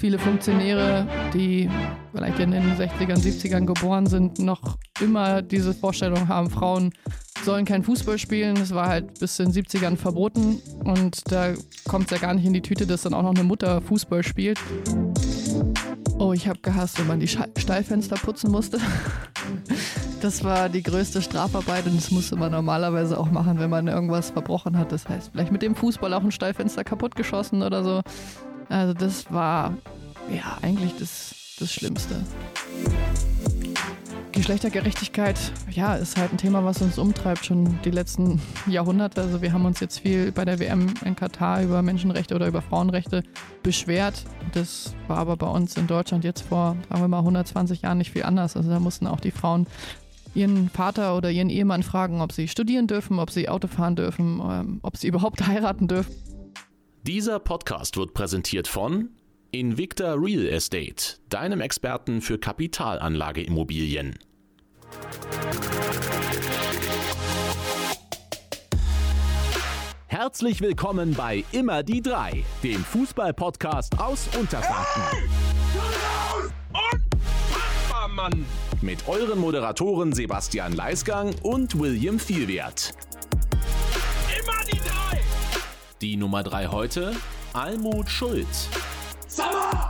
viele Funktionäre, die vielleicht in den 60ern, 70ern geboren sind, noch immer diese Vorstellung haben, Frauen sollen kein Fußball spielen. Das war halt bis in den 70ern verboten und da kommt es ja gar nicht in die Tüte, dass dann auch noch eine Mutter Fußball spielt. Oh, ich habe gehasst, wenn man die Stallfenster putzen musste. Das war die größte Strafarbeit und das musste man normalerweise auch machen, wenn man irgendwas verbrochen hat. Das heißt, vielleicht mit dem Fußball auch ein Stallfenster kaputtgeschossen oder so. Also das war ja eigentlich das Schlimmste. Geschlechtergerechtigkeit, ja, ist halt ein Thema, was uns umtreibt, schon die letzten Jahrhunderte. Also wir haben uns jetzt viel bei der WM in Katar über Menschenrechte oder über Frauenrechte beschwert. Das war aber bei uns in Deutschland jetzt vor, sagen wir mal, 120 Jahren nicht viel anders. Also da mussten auch die Frauen ihren Vater oder ihren Ehemann fragen, ob sie studieren dürfen, ob sie Auto fahren dürfen, ob sie überhaupt heiraten dürfen. Dieser Podcast wird präsentiert von Invicta Real Estate, deinem Experten für Kapitalanlageimmobilien. Herzlich willkommen bei Immer die Drei, dem Fußball-Podcast aus Unterfranken. Unfassbar, Mann! Mit euren Moderatoren Sebastian Leisgang und William Vielwert. Immer die Drei! Die Nummer 3 heute, Almut Schuld. Sommer!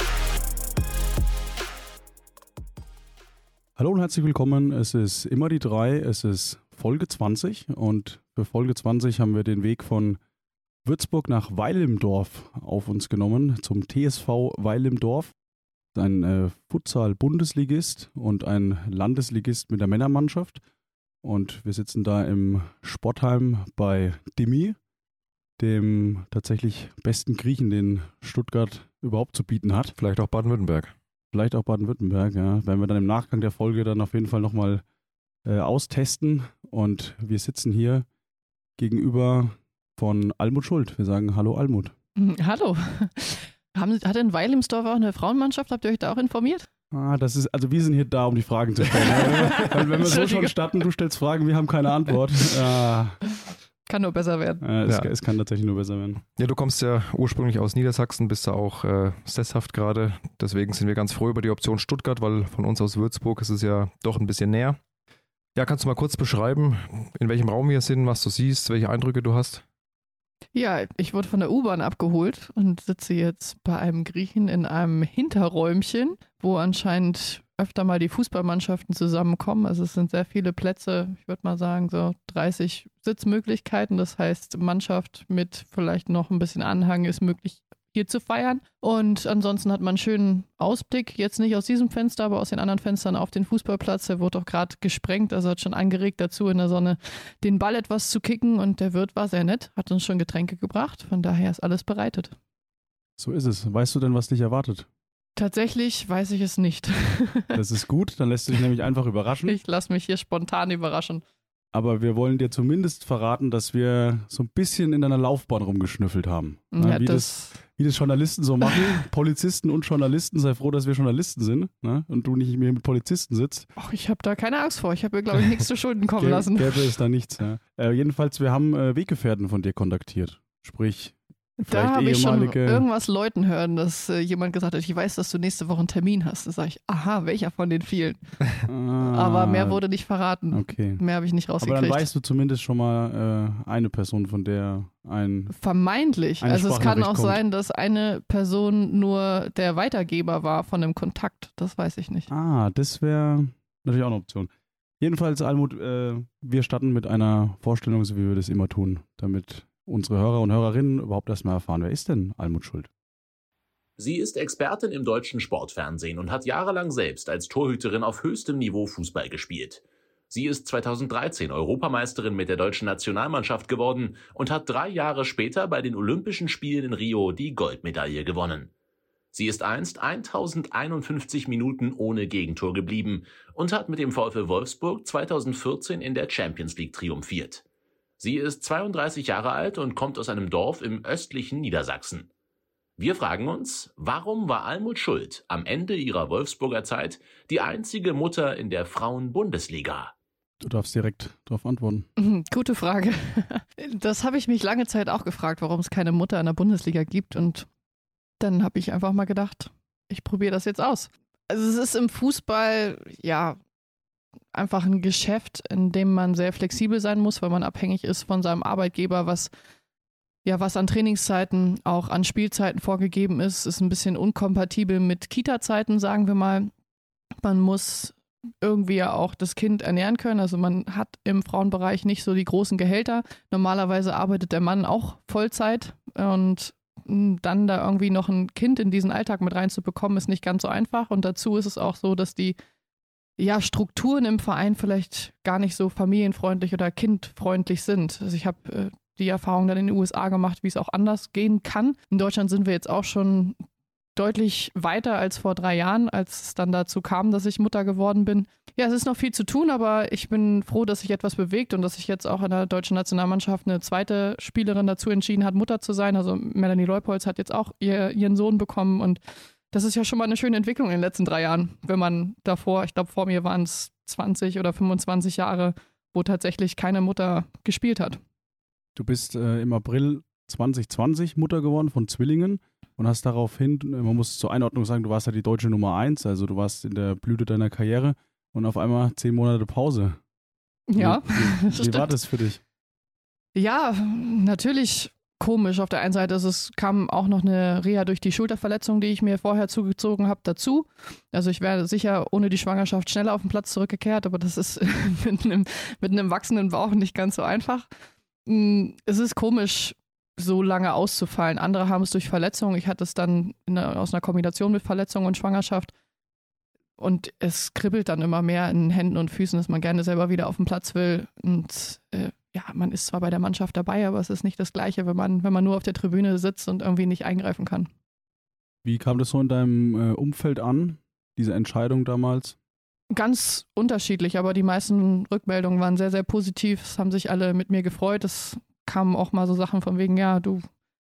Hallo und herzlich willkommen. Es ist Immer die Drei, es ist Folge 20 und für Folge 20 haben wir den Weg von Würzburg nach Weil im Dorf auf uns genommen, zum TSV Weil im Dorf. Ein Futsal-Bundesligist und ein Landesligist mit der Männermannschaft. Und wir sitzen da im Sportheim bei Dimi, dem tatsächlich besten Griechen, den Stuttgart überhaupt zu bieten hat. Vielleicht auch Baden-Württemberg. Vielleicht auch Baden-Württemberg, ja. Werden wir dann im Nachgang der Folge dann auf jeden Fall nochmal austesten. Und wir sitzen hier gegenüber von Almut Schuld. Wir sagen Hallo Almut. Hallo. Hat denn Weil im Dorf auch eine Frauenmannschaft? Habt ihr euch da auch informiert? Das ist, also wir sind hier da, um die Fragen zu stellen. Weil wenn wir so schon starten, du stellst Fragen, wir haben keine Antwort. Kann nur besser werden. Es kann tatsächlich nur besser werden. Ja, du kommst ja ursprünglich aus Niedersachsen, bist da auch sesshaft gerade. Deswegen sind wir ganz froh über die Option Stuttgart, weil von uns aus Würzburg ist es ja doch ein bisschen näher. Ja, kannst du mal kurz beschreiben, in welchem Raum wir sind, was du siehst, welche Eindrücke du hast? Ja, ich wurde von der U-Bahn abgeholt und sitze jetzt bei einem Griechen in einem Hinterräumchen, wo anscheinend öfter mal die Fußballmannschaften zusammenkommen. Also es sind sehr viele Plätze, ich würde mal sagen so 30 Sitzmöglichkeiten. Das heißt, Mannschaft mit vielleicht noch ein bisschen Anhang ist möglich hier zu feiern. Und ansonsten hat man einen schönen Ausblick, jetzt nicht aus diesem Fenster, aber aus den anderen Fenstern auf den Fußballplatz. Der wurde auch gerade gesprengt, also hat schon angeregt dazu in der Sonne den Ball etwas zu kicken und der Wirt war sehr nett, hat uns schon Getränke gebracht, von daher ist alles bereitet. So ist es. Weißt du denn, was dich erwartet? Tatsächlich weiß ich es nicht. Das ist gut, dann lässt du dich nämlich einfach überraschen. Ich lasse mich hier spontan überraschen. Aber wir wollen dir zumindest verraten, dass wir so ein bisschen in deiner Laufbahn rumgeschnüffelt haben. Ja, wie das Journalisten so machen. Polizisten und Journalisten, sei froh, dass wir Journalisten sind, ne? Und du nicht mehr mit Polizisten sitzt. Ach, ich habe da keine Angst vor. Ich habe mir, glaube ich, nichts zu Schulden kommen lassen. Gäbe es da nichts. Ja. Jedenfalls, wir haben Weggefährten von dir kontaktiert. Sprich, da habe ich schon irgendwas Leuten hören, dass jemand gesagt hat, ich weiß, dass du nächste Woche einen Termin hast. Da sage ich, aha, welcher von den vielen? Aber mehr wurde nicht verraten. Okay. Mehr habe ich nicht rausgekriegt. Aber dann weißt du zumindest schon mal eine Person, von der vermeintlich. Also es kann auch sein, dass eine Person nur der Weitergeber war von einem Kontakt. Das weiß ich nicht. Das wäre natürlich auch eine Option. Jedenfalls, Almut, wir starten mit einer Vorstellung, so wie wir das immer tun, damit unsere Hörer und Hörerinnen überhaupt erstmal erfahren, wer ist denn Almut Schuld? Sie ist Expertin im deutschen Sportfernsehen und hat jahrelang selbst als Torhüterin auf höchstem Niveau Fußball gespielt. Sie ist 2013 Europameisterin mit der deutschen Nationalmannschaft geworden und hat 3 Jahre später bei den Olympischen Spielen in Rio die Goldmedaille gewonnen. Sie ist einst 1051 Minuten ohne Gegentor geblieben und hat mit dem VfL Wolfsburg 2014 in der Champions League triumphiert. Sie ist 32 Jahre alt und kommt aus einem Dorf im östlichen Niedersachsen. Wir fragen uns, warum war Almut Schuld am Ende ihrer Wolfsburger Zeit die einzige Mutter in der Frauen-Bundesliga? Du darfst direkt darauf antworten. Gute Frage. Das habe ich mich lange Zeit auch gefragt, warum es keine Mutter in der Bundesliga gibt. Und dann habe ich einfach mal gedacht, ich probiere das jetzt aus. Also es ist im Fußball ja einfach ein Geschäft, in dem man sehr flexibel sein muss, weil man abhängig ist von seinem Arbeitgeber, was an Trainingszeiten, auch an Spielzeiten vorgegeben ist ein bisschen unkompatibel mit Kita-Zeiten, sagen wir mal. Man muss irgendwie ja auch das Kind ernähren können. Also man hat im Frauenbereich nicht so die großen Gehälter. Normalerweise arbeitet der Mann auch Vollzeit und dann da irgendwie noch ein Kind in diesen Alltag mit reinzubekommen, ist nicht ganz so einfach. Und dazu ist es auch so, dass die Strukturen im Verein vielleicht gar nicht so familienfreundlich oder kindfreundlich sind. Also ich habe die Erfahrung dann in den USA gemacht, wie es auch anders gehen kann. In Deutschland sind wir jetzt auch schon deutlich weiter als vor 3 Jahren, als es dann dazu kam, dass ich Mutter geworden bin. Ja, es ist noch viel zu tun, aber ich bin froh, dass sich etwas bewegt und dass sich jetzt auch in der deutschen Nationalmannschaft eine zweite Spielerin dazu entschieden hat, Mutter zu sein. Also Melanie Leupolz hat jetzt auch ihren Sohn bekommen und das ist ja schon mal eine schöne Entwicklung in den letzten 3 Jahren, wenn man davor, ich glaube vor mir waren es 20 oder 25 Jahre, wo tatsächlich keine Mutter gespielt hat. Du bist im April 2020 Mutter geworden von Zwillingen und hast daraufhin, man muss zur Einordnung sagen, du warst ja die deutsche Nummer 1, also du warst in der Blüte deiner Karriere und auf einmal 10 Monate Pause. Ja, wie war das für dich? Ja, natürlich komisch. Auf der einen Seite kam auch noch eine Reha durch die Schulterverletzung, die ich mir vorher zugezogen habe, dazu. Also ich wäre sicher ohne die Schwangerschaft schneller auf den Platz zurückgekehrt, aber das ist mit einem wachsenden Bauch nicht ganz so einfach. Es ist komisch, so lange auszufallen. Andere haben es durch Verletzung. Ich hatte es dann aus einer Kombination mit Verletzung und Schwangerschaft. Und es kribbelt dann immer mehr in Händen und Füßen, dass man gerne selber wieder auf den Platz will. Und man ist zwar bei der Mannschaft dabei, aber es ist nicht das Gleiche, wenn man nur auf der Tribüne sitzt und irgendwie nicht eingreifen kann. Wie kam das so in deinem Umfeld an, diese Entscheidung damals? Ganz unterschiedlich, aber die meisten Rückmeldungen waren sehr, sehr positiv. Es haben sich alle mit mir gefreut. Es kamen auch mal so Sachen von wegen, ja, du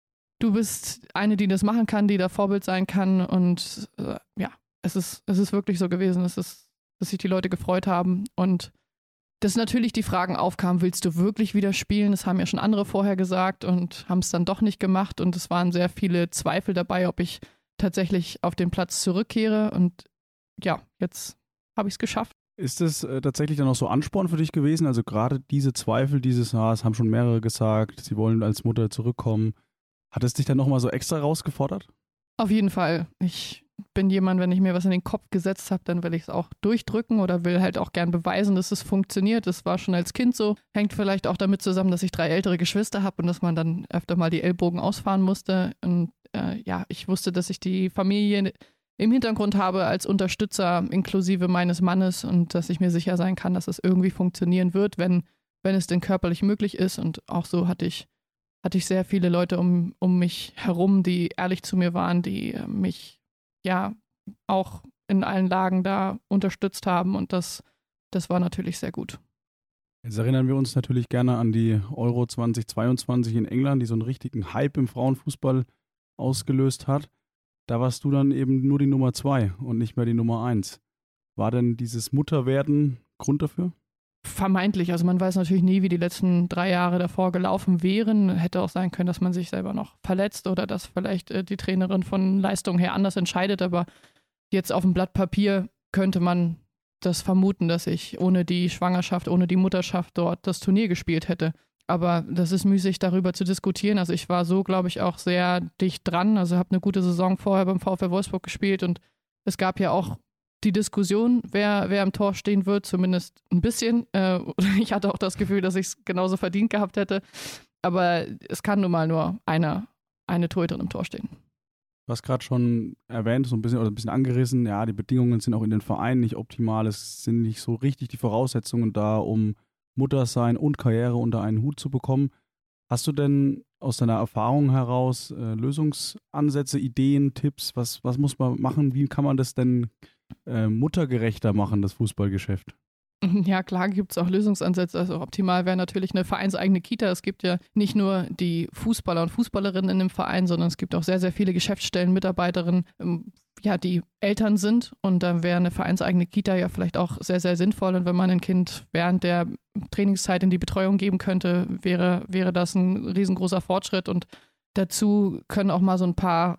bist eine, die das machen kann, die da Vorbild sein kann. Und es ist wirklich so gewesen, dass sich die Leute gefreut haben. Und dass natürlich die Fragen aufkamen, willst du wirklich wieder spielen? Das haben ja schon andere vorher gesagt und haben es dann doch nicht gemacht. Und es waren sehr viele Zweifel dabei, ob ich tatsächlich auf den Platz zurückkehre. Und ja, jetzt habe ich es geschafft. Ist es tatsächlich dann auch so Ansporn für dich gewesen? Also gerade diese Zweifel, es haben schon mehrere gesagt, sie wollen als Mutter zurückkommen. Hat es dich dann nochmal so extra rausgefordert? Auf jeden Fall. Ich bin jemand, wenn ich mir was in den Kopf gesetzt habe, dann will ich es auch durchdrücken oder will halt auch gern beweisen, dass es funktioniert. Das war schon als Kind so. Hängt vielleicht auch damit zusammen, dass ich 3 ältere Geschwister habe und dass man dann öfter mal die Ellbogen ausfahren musste. Und ich wusste, dass ich die Familie im Hintergrund habe als Unterstützer inklusive meines Mannes und dass ich mir sicher sein kann, dass es irgendwie funktionieren wird, wenn es denn körperlich möglich ist. Und auch so hatte ich sehr viele Leute um mich herum, die ehrlich zu mir waren, die mich auch in allen Lagen da unterstützt haben und das war natürlich sehr gut. Jetzt erinnern wir uns natürlich gerne an die Euro 2022 in England, die so einen richtigen Hype im Frauenfußball ausgelöst hat. Da warst du dann eben nur die Nummer 2 und nicht mehr die Nummer 1. War denn dieses Mutterwerden Grund dafür? Vermeintlich. Also man weiß natürlich nie, wie die letzten 3 Jahre davor gelaufen wären. Hätte auch sein können, dass man sich selber noch verletzt oder dass vielleicht die Trainerin von Leistung her anders entscheidet. Aber jetzt auf dem Blatt Papier könnte man das vermuten, dass ich ohne die Schwangerschaft, ohne die Mutterschaft dort das Turnier gespielt hätte. Aber das ist müßig, darüber zu diskutieren. Also ich war so, glaube ich, auch sehr dicht dran. Also habe eine gute Saison vorher beim VfL Wolfsburg gespielt und es gab ja auch die Diskussion, wer im Tor stehen wird, zumindest ein bisschen. Ich hatte auch das Gefühl, dass ich es genauso verdient gehabt hätte. Aber es kann nun mal nur eine Torhüterin im Tor stehen. Du hast gerade schon erwähnt, so ein bisschen angerissen, ja, die Bedingungen sind auch in den Vereinen nicht optimal. Es sind nicht so richtig die Voraussetzungen da, um Muttersein und Karriere unter einen Hut zu bekommen. Hast du denn aus deiner Erfahrung heraus Lösungsansätze, Ideen, Tipps? Was muss man machen? Wie kann man das denn muttergerechter machen, das Fußballgeschäft? Ja, klar gibt es auch Lösungsansätze. Also optimal wäre natürlich eine vereinseigene Kita. Es gibt ja nicht nur die Fußballer und Fußballerinnen in dem Verein, sondern es gibt auch sehr, sehr viele Geschäftsstellen, Mitarbeiterinnen, die Eltern sind. Und da wäre eine vereinseigene Kita ja vielleicht auch sehr, sehr sinnvoll. Und wenn man ein Kind während der Trainingszeit in die Betreuung geben könnte, wäre das ein riesengroßer Fortschritt. Und dazu können auch mal so ein paar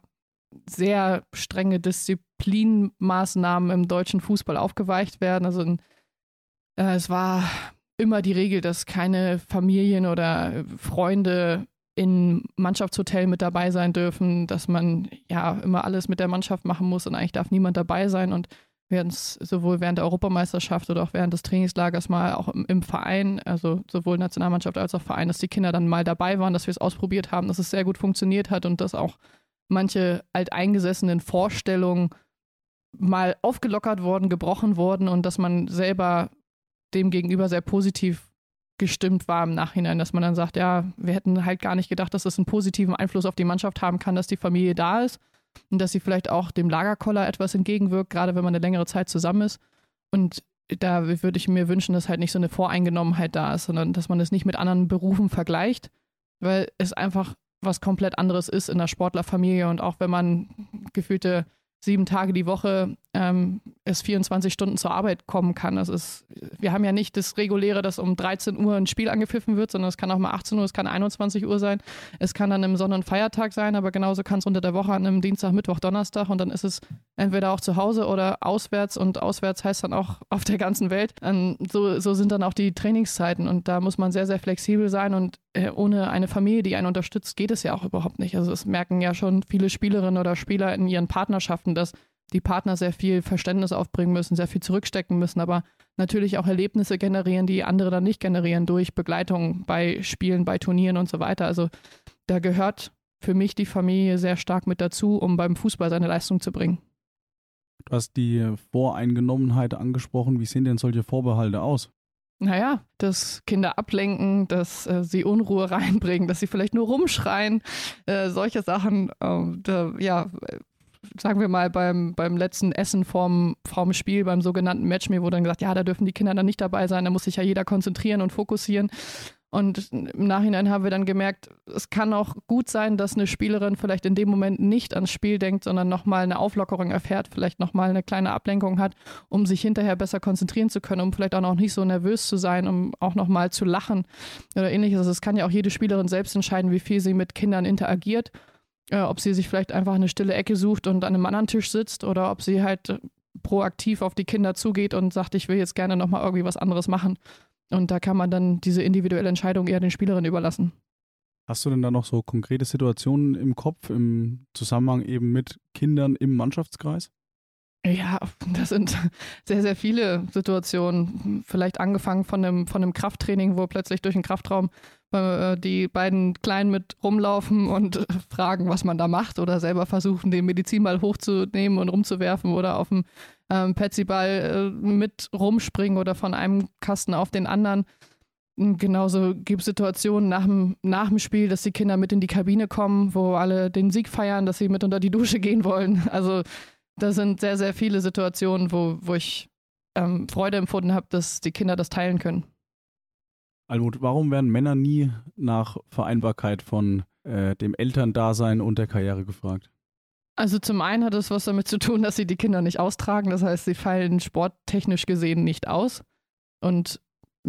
sehr strenge Disziplinmaßnahmen im deutschen Fußball aufgeweicht werden. Also es war immer die Regel, dass keine Familien oder Freunde im Mannschaftshotel mit dabei sein dürfen, dass man ja immer alles mit der Mannschaft machen muss und eigentlich darf niemand dabei sein. Und wir hatten es sowohl während der Europameisterschaft oder auch während des Trainingslagers mal auch im Verein, also sowohl Nationalmannschaft als auch Verein, dass die Kinder dann mal dabei waren, dass wir es ausprobiert haben, dass es sehr gut funktioniert hat und dass auch manche alteingesessenen Vorstellungen mal aufgelockert worden, gebrochen worden und dass man selber dem gegenüber sehr positiv gestimmt war im Nachhinein, dass man dann sagt, ja, wir hätten halt gar nicht gedacht, dass das einen positiven Einfluss auf die Mannschaft haben kann, dass die Familie da ist und dass sie vielleicht auch dem Lagerkoller etwas entgegenwirkt, gerade wenn man eine längere Zeit zusammen ist. Und da würde ich mir wünschen, dass halt nicht so eine Voreingenommenheit da ist, sondern dass man es nicht mit anderen Berufen vergleicht, weil es einfach was komplett anderes ist in der Sportlerfamilie und auch wenn man gefühlte 7 Tage die Woche es 24 Stunden zur Arbeit kommen kann. Wir haben ja nicht das Reguläre, dass um 13 Uhr ein Spiel angepfiffen wird, sondern es kann auch mal 18 Uhr, es kann 21 Uhr sein. Es kann dann im Sonn- und Feiertag sein, aber genauso kann es unter der Woche an einem Dienstag, Mittwoch, Donnerstag und dann ist es entweder auch zu Hause oder auswärts und auswärts heißt dann auch auf der ganzen Welt. So sind dann auch die Trainingszeiten und da muss man sehr, sehr flexibel sein und ohne eine Familie, die einen unterstützt, geht es ja auch überhaupt nicht. Also es merken ja schon viele Spielerinnen oder Spieler in ihren Partnerschaften, dass die Partner sehr viel Verständnis aufbringen müssen, sehr viel zurückstecken müssen, aber natürlich auch Erlebnisse generieren, die andere dann nicht generieren durch Begleitung bei Spielen, bei Turnieren und so weiter. Also da gehört für mich die Familie sehr stark mit dazu, um beim Fußball seine Leistung zu bringen. Du hast die Voreingenommenheit angesprochen. Wie sehen denn solche Vorbehalte aus? Naja, dass Kinder ablenken, dass sie Unruhe reinbringen, dass sie vielleicht nur rumschreien, solche Sachen, sagen wir mal beim letzten Essen vorm Spiel, beim sogenannten Matchmeal, wo dann gesagt, ja, da dürfen die Kinder dann nicht dabei sein, da muss sich ja jeder konzentrieren und fokussieren. Und im Nachhinein haben wir dann gemerkt, es kann auch gut sein, dass eine Spielerin vielleicht in dem Moment nicht ans Spiel denkt, sondern nochmal eine Auflockerung erfährt, vielleicht nochmal eine kleine Ablenkung hat, um sich hinterher besser konzentrieren zu können, um vielleicht auch noch nicht so nervös zu sein, um auch nochmal zu lachen oder ähnliches. Also es kann ja auch jede Spielerin selbst entscheiden, wie viel sie mit Kindern interagiert, ob sie sich vielleicht einfach eine stille Ecke sucht und an einem anderen Tisch sitzt oder ob sie halt proaktiv auf die Kinder zugeht und sagt, ich will jetzt gerne nochmal irgendwie was anderes machen. Und da kann man dann diese individuelle Entscheidung eher den Spielerinnen überlassen. Hast du denn da noch so konkrete Situationen im Kopf im Zusammenhang eben mit Kindern im Mannschaftskreis? Ja, das sind sehr, sehr viele Situationen. Vielleicht angefangen von einem Krafttraining, wo plötzlich durch den Kraftraum die beiden Kleinen mit rumlaufen und fragen, was man da macht oder selber versuchen, den Medizinball hochzunehmen und rumzuwerfen oder auf dem Petsyball mit rumspringen oder von einem Kasten auf den anderen. Genauso gibt es Situationen nach dem Spiel, dass die Kinder mit in die Kabine kommen, wo alle den Sieg feiern, dass sie mit unter die Dusche gehen wollen. Also das sind sehr, sehr viele Situationen, wo ich Freude empfunden habe, dass die Kinder das teilen können. Almut, warum werden Männer nie nach Vereinbarkeit von dem Elterndasein und der Karriere gefragt? Also zum einen hat es was damit zu tun, dass sie die Kinder nicht austragen. Das heißt, sie fallen sporttechnisch gesehen nicht aus und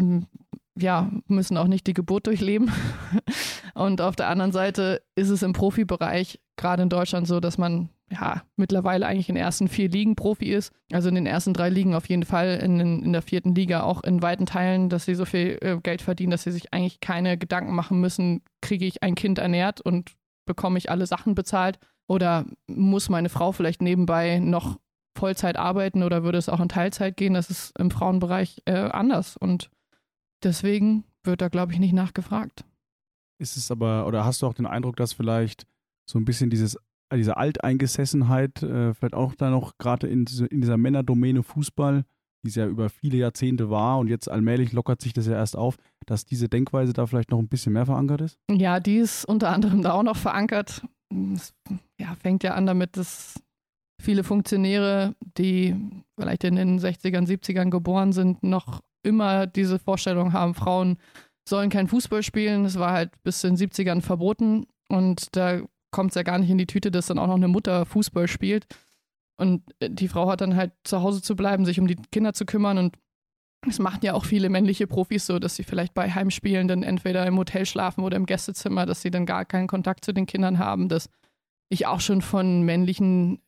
müssen auch nicht die Geburt durchleben. Und auf der anderen Seite ist es im Profibereich gerade in Deutschland so, dass man mittlerweile eigentlich in den ersten 4 Ligen Profi ist. Also in den ersten 3 Ligen auf jeden Fall, in der 4. Liga auch in weiten Teilen, dass sie so viel Geld verdienen, dass sie sich eigentlich keine Gedanken machen müssen, kriege ich ein Kind ernährt und bekomme ich alle Sachen bezahlt oder muss meine Frau vielleicht nebenbei noch Vollzeit arbeiten oder würde es auch in Teilzeit gehen? Das ist im Frauenbereich anders und deswegen wird da, glaube ich, nicht nachgefragt. Ist es aber, oder hast du auch den Eindruck, dass vielleicht so ein bisschen diese Alteingesessenheit vielleicht auch da noch gerade in dieser Männerdomäne Fußball, die es ja über viele Jahrzehnte war und jetzt allmählich lockert sich das ja erst auf, dass diese Denkweise da vielleicht noch ein bisschen mehr verankert ist? Ja, die ist unter anderem da auch noch verankert. Es fängt ja an damit, dass viele Funktionäre, die vielleicht in den 60ern, 70ern geboren sind, noch immer diese Vorstellung haben, Frauen sollen kein Fußball spielen. Das war halt bis in den 70ern verboten und da kommt es ja gar nicht in die Tüte, dass dann auch noch eine Mutter Fußball spielt. Und die Frau hat dann halt zu Hause zu bleiben, sich um die Kinder zu kümmern. Und es machen ja auch viele männliche Profis so, dass sie vielleicht bei Heimspielen dann entweder im Hotel schlafen oder im Gästezimmer, dass sie dann gar keinen Kontakt zu den Kindern haben, dass ich auch schon von männlichen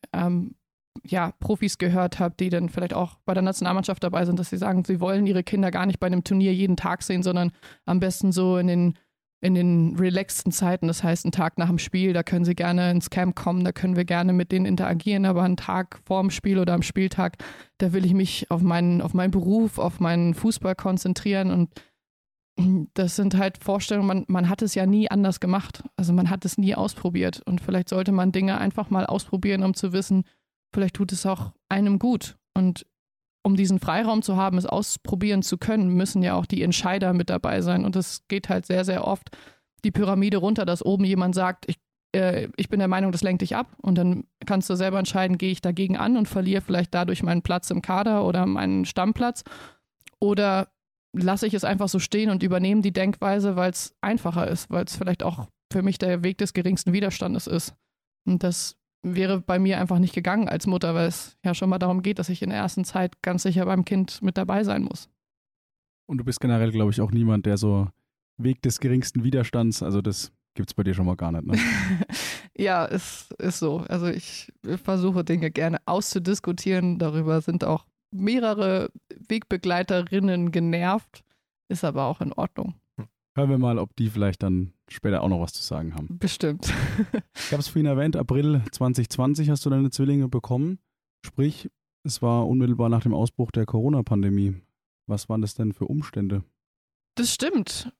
Profis gehört habe, die dann vielleicht auch bei der Nationalmannschaft dabei sind, dass sie sagen, sie wollen ihre Kinder gar nicht bei einem Turnier jeden Tag sehen, sondern am besten so in den relaxten Zeiten. Das heißt, einen Tag nach dem Spiel, da können sie gerne ins Camp kommen, da können wir gerne mit denen interagieren, aber einen Tag vorm Spiel oder am Spieltag, da will ich mich auf meinen Beruf, auf meinen Fußball konzentrieren. Und das sind halt Vorstellungen, man hat es ja nie anders gemacht. Also man hat es nie ausprobiert. Und vielleicht sollte man Dinge einfach mal ausprobieren, um zu wissen, vielleicht tut es auch einem gut. Und um diesen Freiraum zu haben, es ausprobieren zu können, müssen ja auch die Entscheider mit dabei sein. Und es geht halt sehr, sehr oft die Pyramide runter, dass oben jemand sagt, ich bin der Meinung, das lenkt dich ab. Und dann kannst du selber entscheiden, gehe ich dagegen an und verliere vielleicht dadurch meinen Platz im Kader oder meinen Stammplatz. Oder lasse ich es einfach so stehen und übernehme die Denkweise, weil es einfacher ist, weil es vielleicht auch für mich der Weg des geringsten Widerstandes ist. Und das wäre bei mir einfach nicht gegangen als Mutter, weil es ja schon mal darum geht, dass ich in der ersten Zeit ganz sicher beim Kind mit dabei sein muss. Und du bist generell, glaube ich, auch niemand, der so Weg des geringsten Widerstands, also das gibt es bei dir schon mal gar nicht, ne? Ja, es ist so. Also ich versuche Dinge gerne auszudiskutieren. Darüber sind auch mehrere Wegbegleiterinnen genervt. Ist aber auch in Ordnung. Hören wir mal, ob die vielleicht dann später auch noch was zu sagen haben. Bestimmt. Ich habe es vorhin erwähnt, April 2020 hast du deine Zwillinge bekommen. Sprich, es war unmittelbar nach dem Ausbruch der Corona-Pandemie. Was waren das denn für Umstände? Das stimmt.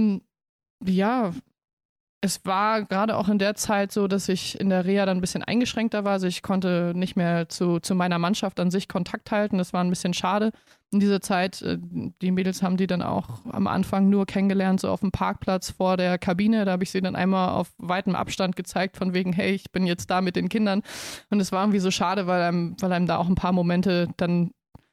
Ja, es war gerade auch in der Zeit so, dass ich in der Reha dann ein bisschen eingeschränkter war. Also ich konnte nicht mehr zu meiner Mannschaft an sich Kontakt halten. Das war ein bisschen schade in dieser Zeit. Die Mädels haben die dann auch am Anfang nur kennengelernt, so auf dem Parkplatz vor der Kabine. Da habe ich sie dann einmal auf weitem Abstand gezeigt, von wegen, hey, ich bin jetzt da mit den Kindern. Und es war irgendwie so schade, weil einem da auch ein paar Momente dann,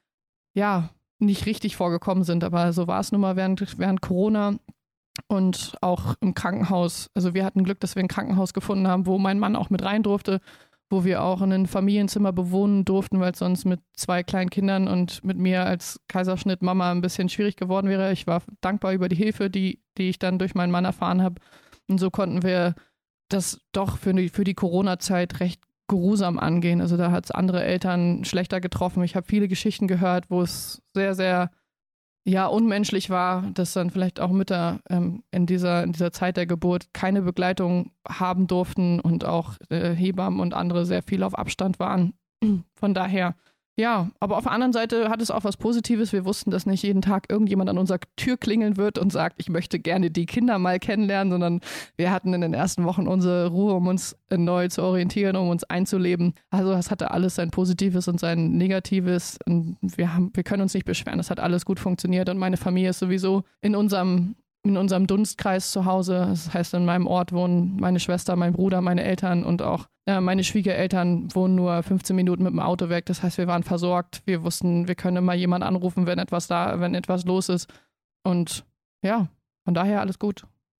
ja, nicht richtig vorgekommen sind. Aber so war es nun mal während Corona. Und auch im Krankenhaus, also wir hatten Glück, dass wir ein Krankenhaus gefunden haben, wo mein Mann auch mit rein durfte, wo wir auch ein Familienzimmer bewohnen durften, weil es sonst mit 2 kleinen Kindern und mit mir als Kaiserschnittmama ein bisschen schwierig geworden wäre. Ich war dankbar über die Hilfe, die ich dann durch meinen Mann erfahren habe. Und so konnten wir das doch für die Corona-Zeit recht geruhsam angehen. Also da hat es andere Eltern schlechter getroffen. Ich habe viele Geschichten gehört, wo es sehr, sehr unmenschlich war, dass dann vielleicht auch Mütter in dieser Zeit der Geburt keine Begleitung haben durften und auch Hebammen und andere sehr viel auf Abstand waren. Von daher, ja, aber auf der anderen Seite hat es auch was Positives. Wir wussten, dass nicht jeden Tag irgendjemand an unserer Tür klingeln wird und sagt, ich möchte gerne die Kinder mal kennenlernen, sondern wir hatten in den ersten Wochen unsere Ruhe, um uns neu zu orientieren, um uns einzuleben. Also das hatte alles sein Positives und sein Negatives. Und wir können uns nicht beschweren. Das hat alles gut funktioniert und meine Familie ist sowieso in unserem Dunstkreis zu Hause. Das heißt, in meinem Ort wohnen meine Schwester, mein Bruder, meine Eltern und auch meine Schwiegereltern wohnen nur 15 Minuten mit dem Auto weg. Das heißt, wir waren versorgt. Wir wussten, wir können immer jemanden anrufen, wenn etwas los ist. Und ja, von daher alles gut.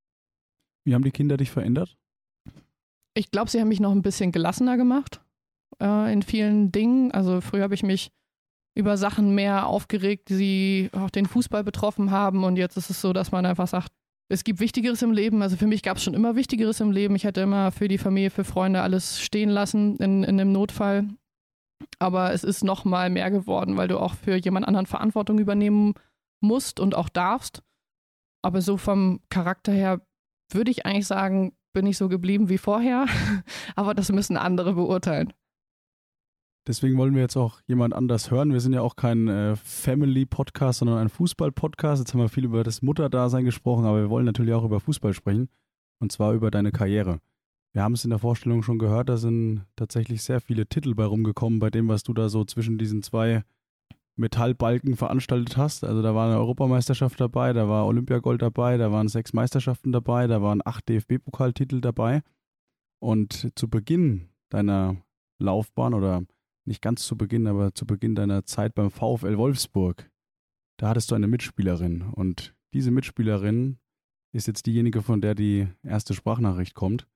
Wie haben die Kinder dich verändert? Ich glaube, sie haben mich noch ein bisschen gelassener gemacht in vielen Dingen. Also früher habe ich mich über Sachen mehr aufgeregt, die auch den Fußball betroffen haben. Und jetzt ist es so, dass man einfach sagt, es gibt Wichtigeres im Leben. Also für mich gab es schon immer Wichtigeres im Leben. Ich hätte immer für die Familie, für Freunde alles stehen lassen in einem Notfall. Aber es ist noch mal mehr geworden, weil du auch für jemand anderen Verantwortung übernehmen musst und auch darfst. Aber so vom Charakter her würde ich eigentlich sagen, bin ich so geblieben wie vorher. Aber das müssen andere beurteilen. Deswegen wollen wir jetzt auch jemand anders hören. Wir sind ja auch kein Family-Podcast, sondern ein Fußball-Podcast. Jetzt haben wir viel über das Mutterdasein gesprochen, aber wir wollen natürlich auch über Fußball sprechen. Und zwar über deine Karriere. Wir haben es in der Vorstellung schon gehört, da sind tatsächlich sehr viele Titel bei rumgekommen, bei dem, was du da so zwischen diesen 2 Metallbalken veranstaltet hast. Also da war eine Europameisterschaft dabei, da war Olympiagold dabei, da waren 6 Meisterschaften dabei, da waren 8 DFB-Pokaltitel dabei. Und zu Beginn deiner Laufbahn oder nicht ganz zu Beginn, aber zu Beginn deiner Zeit beim VfL Wolfsburg, da hattest du eine Mitspielerin. Und diese Mitspielerin ist jetzt diejenige, von der die erste Sprachnachricht kommt.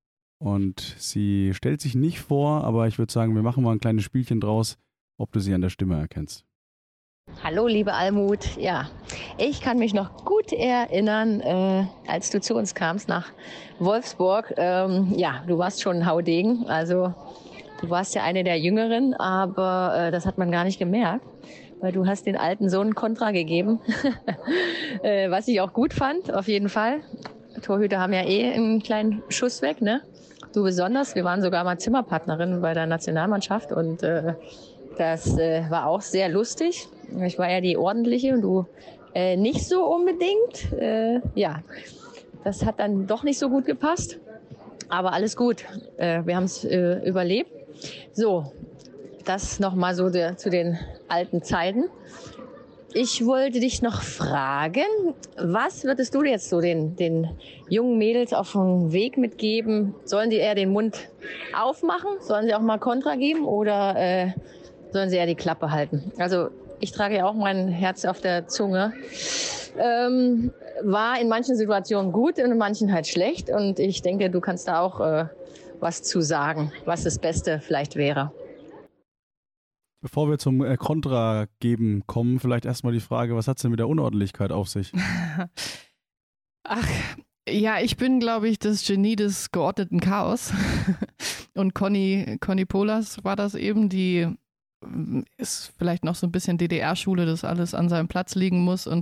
Und sie stellt sich nicht vor, aber ich würde sagen, wir machen mal ein kleines Spielchen draus, ob du sie an der Stimme erkennst. Hallo, liebe Almut. Ja, ich kann mich noch gut erinnern, als du zu uns kamst nach Wolfsburg. Ja, du warst schon ein Haudegen, also du warst ja eine der Jüngeren, aber das hat man gar nicht gemerkt, weil du hast den alten Sohn Kontra gegeben, was ich auch gut fand, auf jeden Fall. Torhüter haben ja einen kleinen Schuss weg, ne? Du besonders. Wir waren sogar mal Zimmerpartnerin bei der Nationalmannschaft und das war auch sehr lustig. Ich war ja die Ordentliche und du nicht so unbedingt. Ja, das hat dann doch nicht so gut gepasst. Aber alles gut. Wir haben es überlebt. So, das nochmal so zu den alten Zeiten. Ich wollte dich noch fragen, was würdest du jetzt so den jungen Mädels auf den Weg mitgeben? Sollen die eher den Mund aufmachen? Sollen sie auch mal Kontra geben oder sollen sie eher die Klappe halten? Also ich trage ja auch mein Herz auf der Zunge. War in manchen Situationen gut, in manchen halt schlecht. Und ich denke, du kannst da auch was zu sagen, was das Beste vielleicht wäre. Bevor wir zum Kontra geben kommen, vielleicht erstmal die Frage, was hat es denn mit der Unordentlichkeit auf sich? Ach, ja, ich bin, glaube ich, das Genie des geordneten Chaos. Und Conny Polas war das eben, die ist vielleicht noch so ein bisschen DDR-Schule, dass alles an seinem Platz liegen muss. Und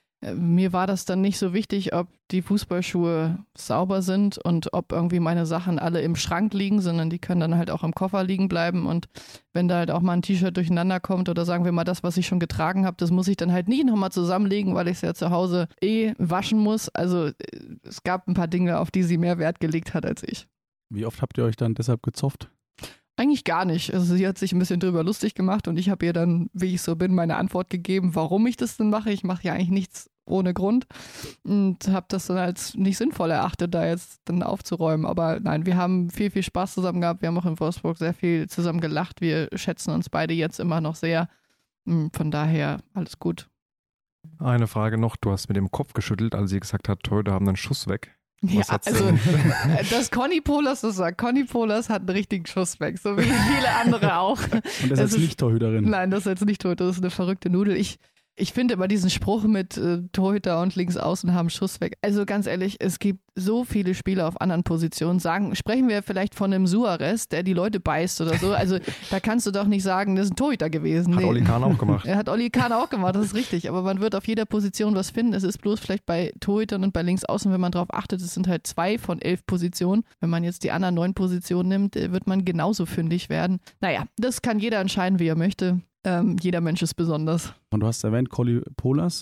mir war das dann nicht so wichtig, ob die Fußballschuhe sauber sind und ob irgendwie meine Sachen alle im Schrank liegen, sondern die können dann halt auch im Koffer liegen bleiben. Und wenn da halt auch mal ein T-Shirt durcheinander kommt oder sagen wir mal das, was ich schon getragen habe, das muss ich dann halt nicht nochmal zusammenlegen, weil ich es ja zu Hause waschen muss. Also es gab ein paar Dinge, auf die sie mehr Wert gelegt hat als ich. Wie oft habt ihr euch dann deshalb gezofft? Eigentlich gar nicht. Also sie hat sich ein bisschen drüber lustig gemacht und ich habe ihr dann, wie ich so bin, meine Antwort gegeben, warum ich das denn mache. Ich mache ja eigentlich nichts ohne Grund und habe das dann als nicht sinnvoll erachtet, da jetzt dann aufzuräumen. Aber nein, wir haben viel, viel Spaß zusammen gehabt. Wir haben auch in Wolfsburg sehr viel zusammen gelacht. Wir schätzen uns beide jetzt immer noch sehr. Von daher alles gut. Eine Frage noch. Du hast mit dem Kopf geschüttelt, als sie gesagt hat, heute haben einen Schuss weg. Ja, also das Conny Polas, das sagt, Conny Polas hat einen richtigen Schuss weg, so wie viele andere auch. Und das ist nicht Torhüterin. Nein, das ist jetzt nicht Torhüter, das ist eine verrückte Nudel. Ich finde aber diesen Spruch mit Torhüter und Linksaußen haben Schuss weg. Also ganz ehrlich, es gibt so viele Spieler auf anderen Positionen. Sprechen wir vielleicht von einem Suarez, der die Leute beißt oder so. Also da kannst du doch nicht sagen, das ist ein Torhüter gewesen. Hat Oli Kahn auch gemacht. Er hat Oli Kahn auch gemacht, das ist richtig. Aber man wird auf jeder Position was finden. Es ist bloß vielleicht bei Torhütern und bei Linksaußen, wenn man darauf achtet, es sind halt 2 von 11 Positionen. Wenn man jetzt die anderen 9 Positionen nimmt, wird man genauso fündig werden. Naja, das kann jeder entscheiden, wie er möchte. Jeder Mensch ist besonders. Und du hast erwähnt, Conny Polas,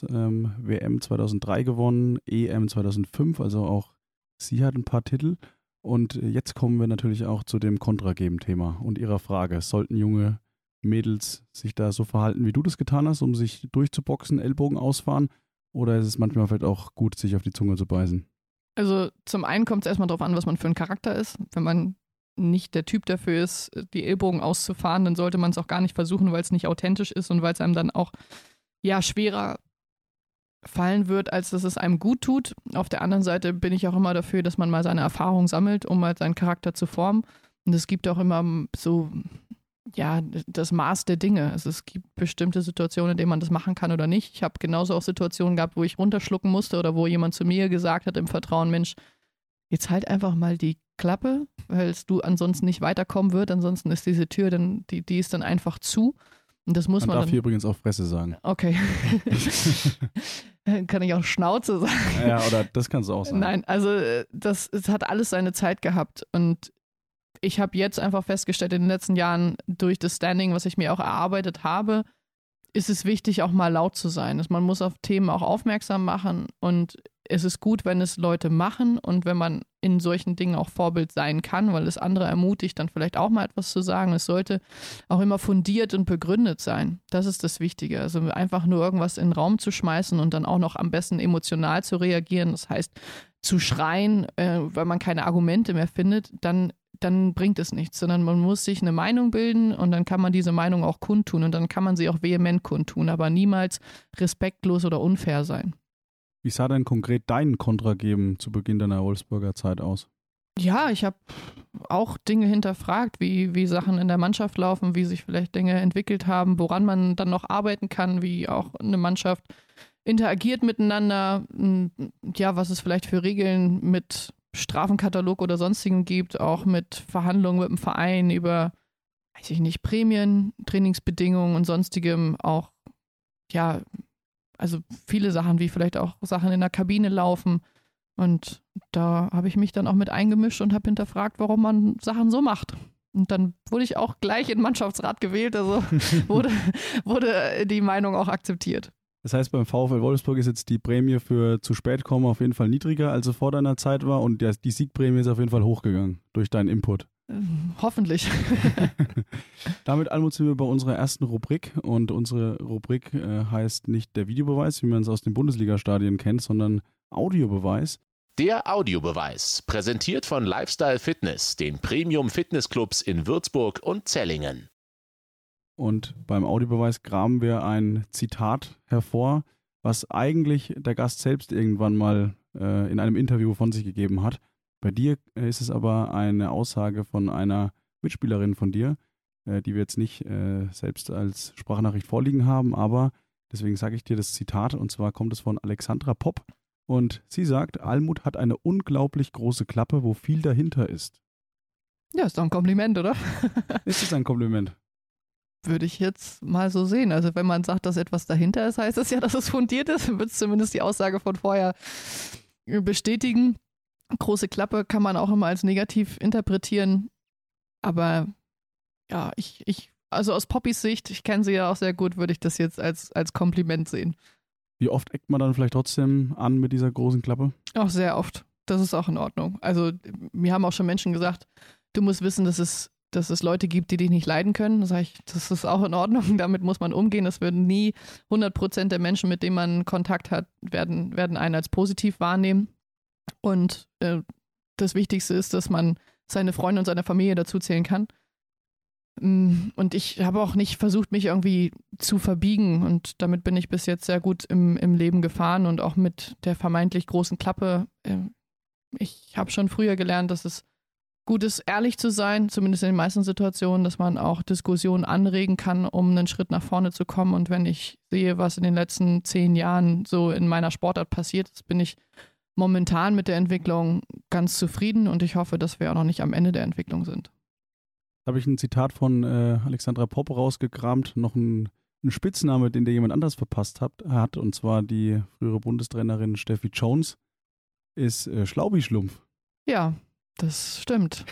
WM 2003 gewonnen, EM 2005, also auch sie hat ein paar Titel. Und jetzt kommen wir natürlich auch zu dem Kontra-Geben-Thema und ihrer Frage. Sollten junge Mädels sich da so verhalten, wie du das getan hast, um sich durchzuboxen, Ellbogen ausfahren? Oder ist es manchmal vielleicht auch gut, sich auf die Zunge zu beißen? Also zum einen kommt es erstmal darauf an, was man für ein Charakter ist. Wenn man nicht der Typ dafür ist, die Ellbogen auszufahren, dann sollte man es auch gar nicht versuchen, weil es nicht authentisch ist und weil es einem dann auch schwerer fallen wird, als dass es einem gut tut. Auf der anderen Seite bin ich auch immer dafür, dass man mal seine Erfahrung sammelt, um halt seinen Charakter zu formen. Und es gibt auch immer so, das Maß der Dinge. Also es gibt bestimmte Situationen, in denen man das machen kann oder nicht. Ich habe genauso auch Situationen gehabt, wo ich runterschlucken musste oder wo jemand zu mir gesagt hat im Vertrauen, Mensch, jetzt halt einfach mal die Klappe, weil du ansonsten nicht weiterkommen wird. Ansonsten ist diese Tür dann, die ist dann einfach zu. Und das muss man darf dann, hier übrigens auch Fresse sagen. Okay. Kann ich auch Schnauze sagen? Ja, oder das kannst du auch sagen. Nein, also es hat alles seine Zeit gehabt. Und ich habe jetzt einfach festgestellt, in den letzten Jahren durch das Standing, was ich mir auch erarbeitet habe, ist es wichtig, auch mal laut zu sein. Man muss auf Themen auch aufmerksam machen und es ist gut, wenn es Leute machen und wenn man in solchen Dingen auch Vorbild sein kann, weil es andere ermutigt, dann vielleicht auch mal etwas zu sagen. Es sollte auch immer fundiert und begründet sein. Das ist das Wichtige. Also einfach nur irgendwas in den Raum zu schmeißen und dann auch noch am besten emotional zu reagieren, das heißt zu schreien, weil man keine Argumente mehr findet, dann bringt es nichts, sondern man muss sich eine Meinung bilden und dann kann man diese Meinung auch kundtun und dann kann man sie auch vehement kundtun, aber niemals respektlos oder unfair sein. Wie sah denn konkret dein Kontra-Geben zu Beginn deiner Wolfsburger Zeit aus? Ja, ich habe auch Dinge hinterfragt, wie Sachen in der Mannschaft laufen, wie sich vielleicht Dinge entwickelt haben, woran man dann noch arbeiten kann, wie auch eine Mannschaft interagiert miteinander, ja, was es vielleicht für Regeln mit Strafenkatalog oder sonstigem gibt, auch mit Verhandlungen mit dem Verein über, weiß ich nicht, Prämien, Trainingsbedingungen und sonstigem auch, ja, also viele Sachen, wie vielleicht auch Sachen in der Kabine laufen. Und da habe ich mich dann auch mit eingemischt und habe hinterfragt, warum man Sachen so macht. Und dann wurde ich auch gleich in den Mannschaftsrat gewählt, also wurde die Meinung auch akzeptiert. Das heißt, beim VfL Wolfsburg ist jetzt die Prämie für zu spät kommen auf jeden Fall niedriger, als sie vor deiner Zeit war, und die Siegprämie ist auf jeden Fall hochgegangen durch deinen Input. Hoffentlich. Damit, Almut, sind wir bei unserer ersten Rubrik, und unsere Rubrik heißt nicht der Videobeweis, wie man es aus den Bundesliga-Stadien kennt, sondern Audiobeweis. Der Audiobeweis, präsentiert von Lifestyle Fitness, den Premium-Fitnessclubs in Würzburg und Zellingen. Und beim Audiobeweis graben wir ein Zitat hervor, was eigentlich der Gast selbst irgendwann mal in einem Interview von sich gegeben hat. Bei dir ist es aber eine Aussage von einer Mitspielerin von dir, die wir jetzt nicht selbst als Sprachnachricht vorliegen haben, aber deswegen sage ich dir das Zitat, und zwar kommt es von Alexandra Popp, und sie sagt, Almut hat eine unglaublich große Klappe, wo viel dahinter ist. Ja, ist doch ein Kompliment, oder? Ist es ein Kompliment? Würde ich jetzt mal so sehen. Also wenn man sagt, dass etwas dahinter ist, heißt es ja, dass es fundiert ist. Dann wird es zumindest die Aussage von vorher bestätigen. Große Klappe kann man auch immer als negativ interpretieren. Aber ja, also aus Poppys Sicht, ich kenne sie ja auch sehr gut, würde ich das jetzt als Kompliment sehen. Wie oft eckt man dann vielleicht trotzdem an mit dieser großen Klappe? Auch sehr oft. Das ist auch in Ordnung. Also mir haben auch schon Menschen gesagt, du musst wissen, dass es Leute gibt, die dich nicht leiden können. Da sage ich, das ist auch in Ordnung, damit muss man umgehen. Das würden nie 100% der Menschen, mit denen man Kontakt hat, werden einen als positiv wahrnehmen. Und das Wichtigste ist, dass man seine Freunde und seine Familie dazu zählen kann. Und ich habe auch nicht versucht, mich irgendwie zu verbiegen, und damit bin ich bis jetzt sehr gut im Leben gefahren, und auch mit der vermeintlich großen Klappe. Ich habe schon früher gelernt, dass es gut ist, ehrlich zu sein, zumindest in den meisten Situationen, dass man auch Diskussionen anregen kann, um einen Schritt nach vorne zu kommen. Und wenn ich sehe, was in den letzten 10 Jahren so in meiner Sportart passiert ist, bin ich momentan mit der Entwicklung ganz zufrieden, und ich hoffe, dass wir auch noch nicht am Ende der Entwicklung sind. Da habe ich ein Zitat von Alexandra Popp rausgekramt, noch ein Spitzname, den dir jemand anders verpasst hat, und zwar die frühere Bundestrainerin Steffi Jones, ist Schlaubi-Schlumpf. Ja, das stimmt.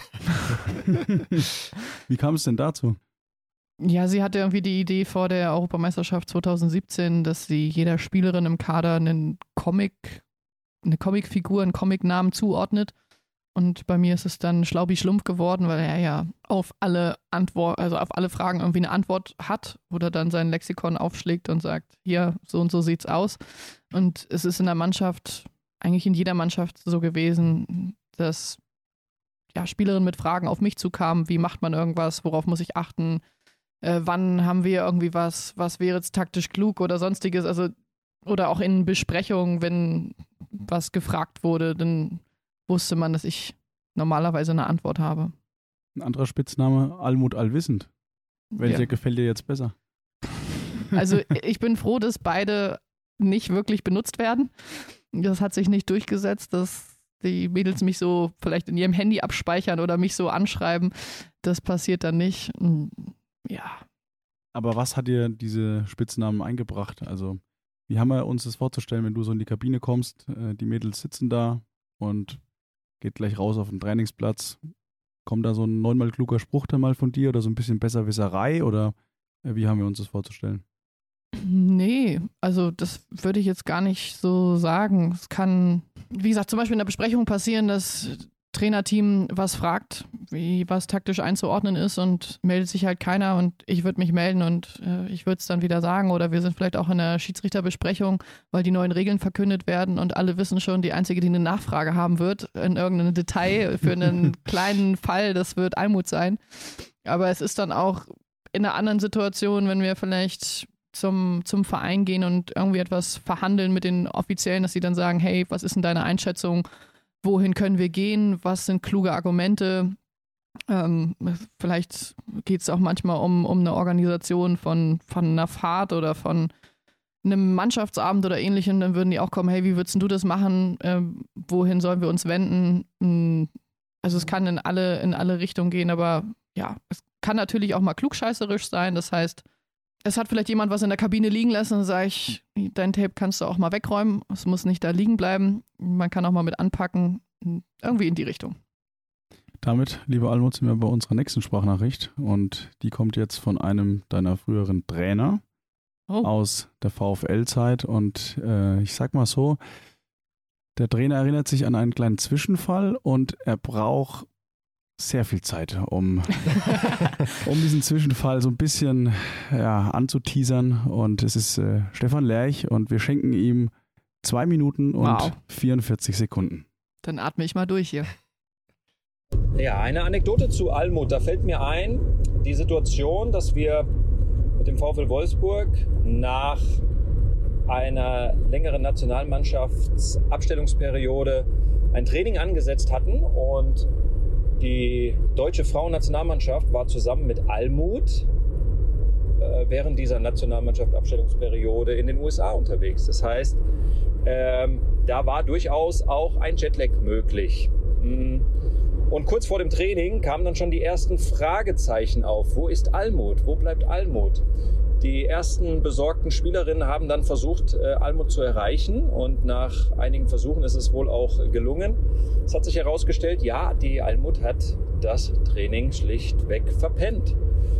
Wie kam es denn dazu? Ja, sie hatte irgendwie die Idee vor der Europameisterschaft 2017, dass sie jeder Spielerin im Kader eine Comicfigur, einen Comicnamen zuordnet. Und bei mir ist es dann Schlaubi-Schlumpf geworden, weil er ja auf alle Fragen irgendwie eine Antwort hat oder dann sein Lexikon aufschlägt und sagt, hier, so und so sieht's aus. Und es ist in der Mannschaft, eigentlich in jeder Mannschaft so gewesen, dass Spielerinnen mit Fragen auf mich zukamen, wie macht man irgendwas, worauf muss ich achten, wann haben wir irgendwie was wäre jetzt taktisch klug oder sonstiges, also oder auch in Besprechungen, wenn was gefragt wurde, dann wusste man, dass ich normalerweise eine Antwort habe. Ein anderer Spitzname, Almut Allwissend. Welcher gefällt dir jetzt besser? Also ich bin froh, dass beide nicht wirklich benutzt werden. Das hat sich nicht durchgesetzt, dass die Mädels mich so vielleicht in ihrem Handy abspeichern oder mich so anschreiben. Das passiert dann nicht. Ja. Aber was hat dir diese Spitznamen eingebracht? Also wie haben wir uns das vorzustellen, wenn du so in die Kabine kommst, die Mädels sitzen da und geht gleich raus auf den Trainingsplatz. Kommt da so ein 9-mal kluger Spruch dann mal von dir oder so ein bisschen Besserwisserei, oder wie haben wir uns das vorzustellen? Nee, also das würde ich jetzt gar nicht so sagen. Es kann, wie gesagt, zum Beispiel in der Besprechung passieren, dass Trainerteam was fragt, wie was taktisch einzuordnen ist, und meldet sich halt keiner, und ich würde mich melden und ich würde es dann wieder sagen, oder wir sind vielleicht auch in der Schiedsrichterbesprechung, weil die neuen Regeln verkündet werden und alle wissen schon, die Einzige, die eine Nachfrage haben wird in irgendeinem Detail für einen kleinen Fall, das wird Almut sein. Aber es ist dann auch in einer anderen Situation, wenn wir vielleicht zum Verein gehen und irgendwie etwas verhandeln mit den Offiziellen, dass sie dann sagen, hey, was ist denn deine Einschätzung? wohin können wir gehen, was sind kluge Argumente. Vielleicht geht es auch manchmal um eine Organisation von einer Fahrt oder von einem Mannschaftsabend oder ähnlichem, dann würden die auch kommen, hey, wie würdest du das machen? Wohin sollen wir uns wenden? Also es kann in alle Richtungen gehen, aber ja, es kann natürlich auch mal klugscheißerisch sein. Das heißt, es hat vielleicht jemand was in der Kabine liegen lassen und dann sage ich, dein Tape kannst du auch mal wegräumen. Es muss nicht da liegen bleiben. Man kann auch mal mit anpacken. Irgendwie in die Richtung. Damit, liebe Almut, sind wir bei unserer nächsten Sprachnachricht und die kommt jetzt von einem deiner früheren Trainer aus der VfL-Zeit und ich sag mal so, der Trainer erinnert sich an einen kleinen Zwischenfall und er braucht sehr viel Zeit, um diesen Zwischenfall so ein bisschen anzuteasern und es ist Stefan Lerch und wir schenken ihm 2 Minuten und 44 Sekunden. Dann atme ich mal durch hier. Ja, eine Anekdote zu Almut. Da fällt mir ein, die Situation, dass wir mit dem VfL Wolfsburg nach einer längeren Nationalmannschaftsabstellungsperiode ein Training angesetzt hatten und die deutsche Frauennationalmannschaft war zusammen mit Almut während dieser Nationalmannschaftsabstellungsperiode in den USA unterwegs. Das heißt, da war durchaus auch ein Jetlag möglich. Und kurz vor dem Training kamen dann schon die ersten Fragezeichen auf. Wo ist Almut? Wo bleibt Almut? Die ersten besorgten Spielerinnen haben dann versucht, Almut zu erreichen. Und nach einigen Versuchen ist es wohl auch gelungen. Es hat sich herausgestellt, ja, die Almut hat das Training schlichtweg verpennt.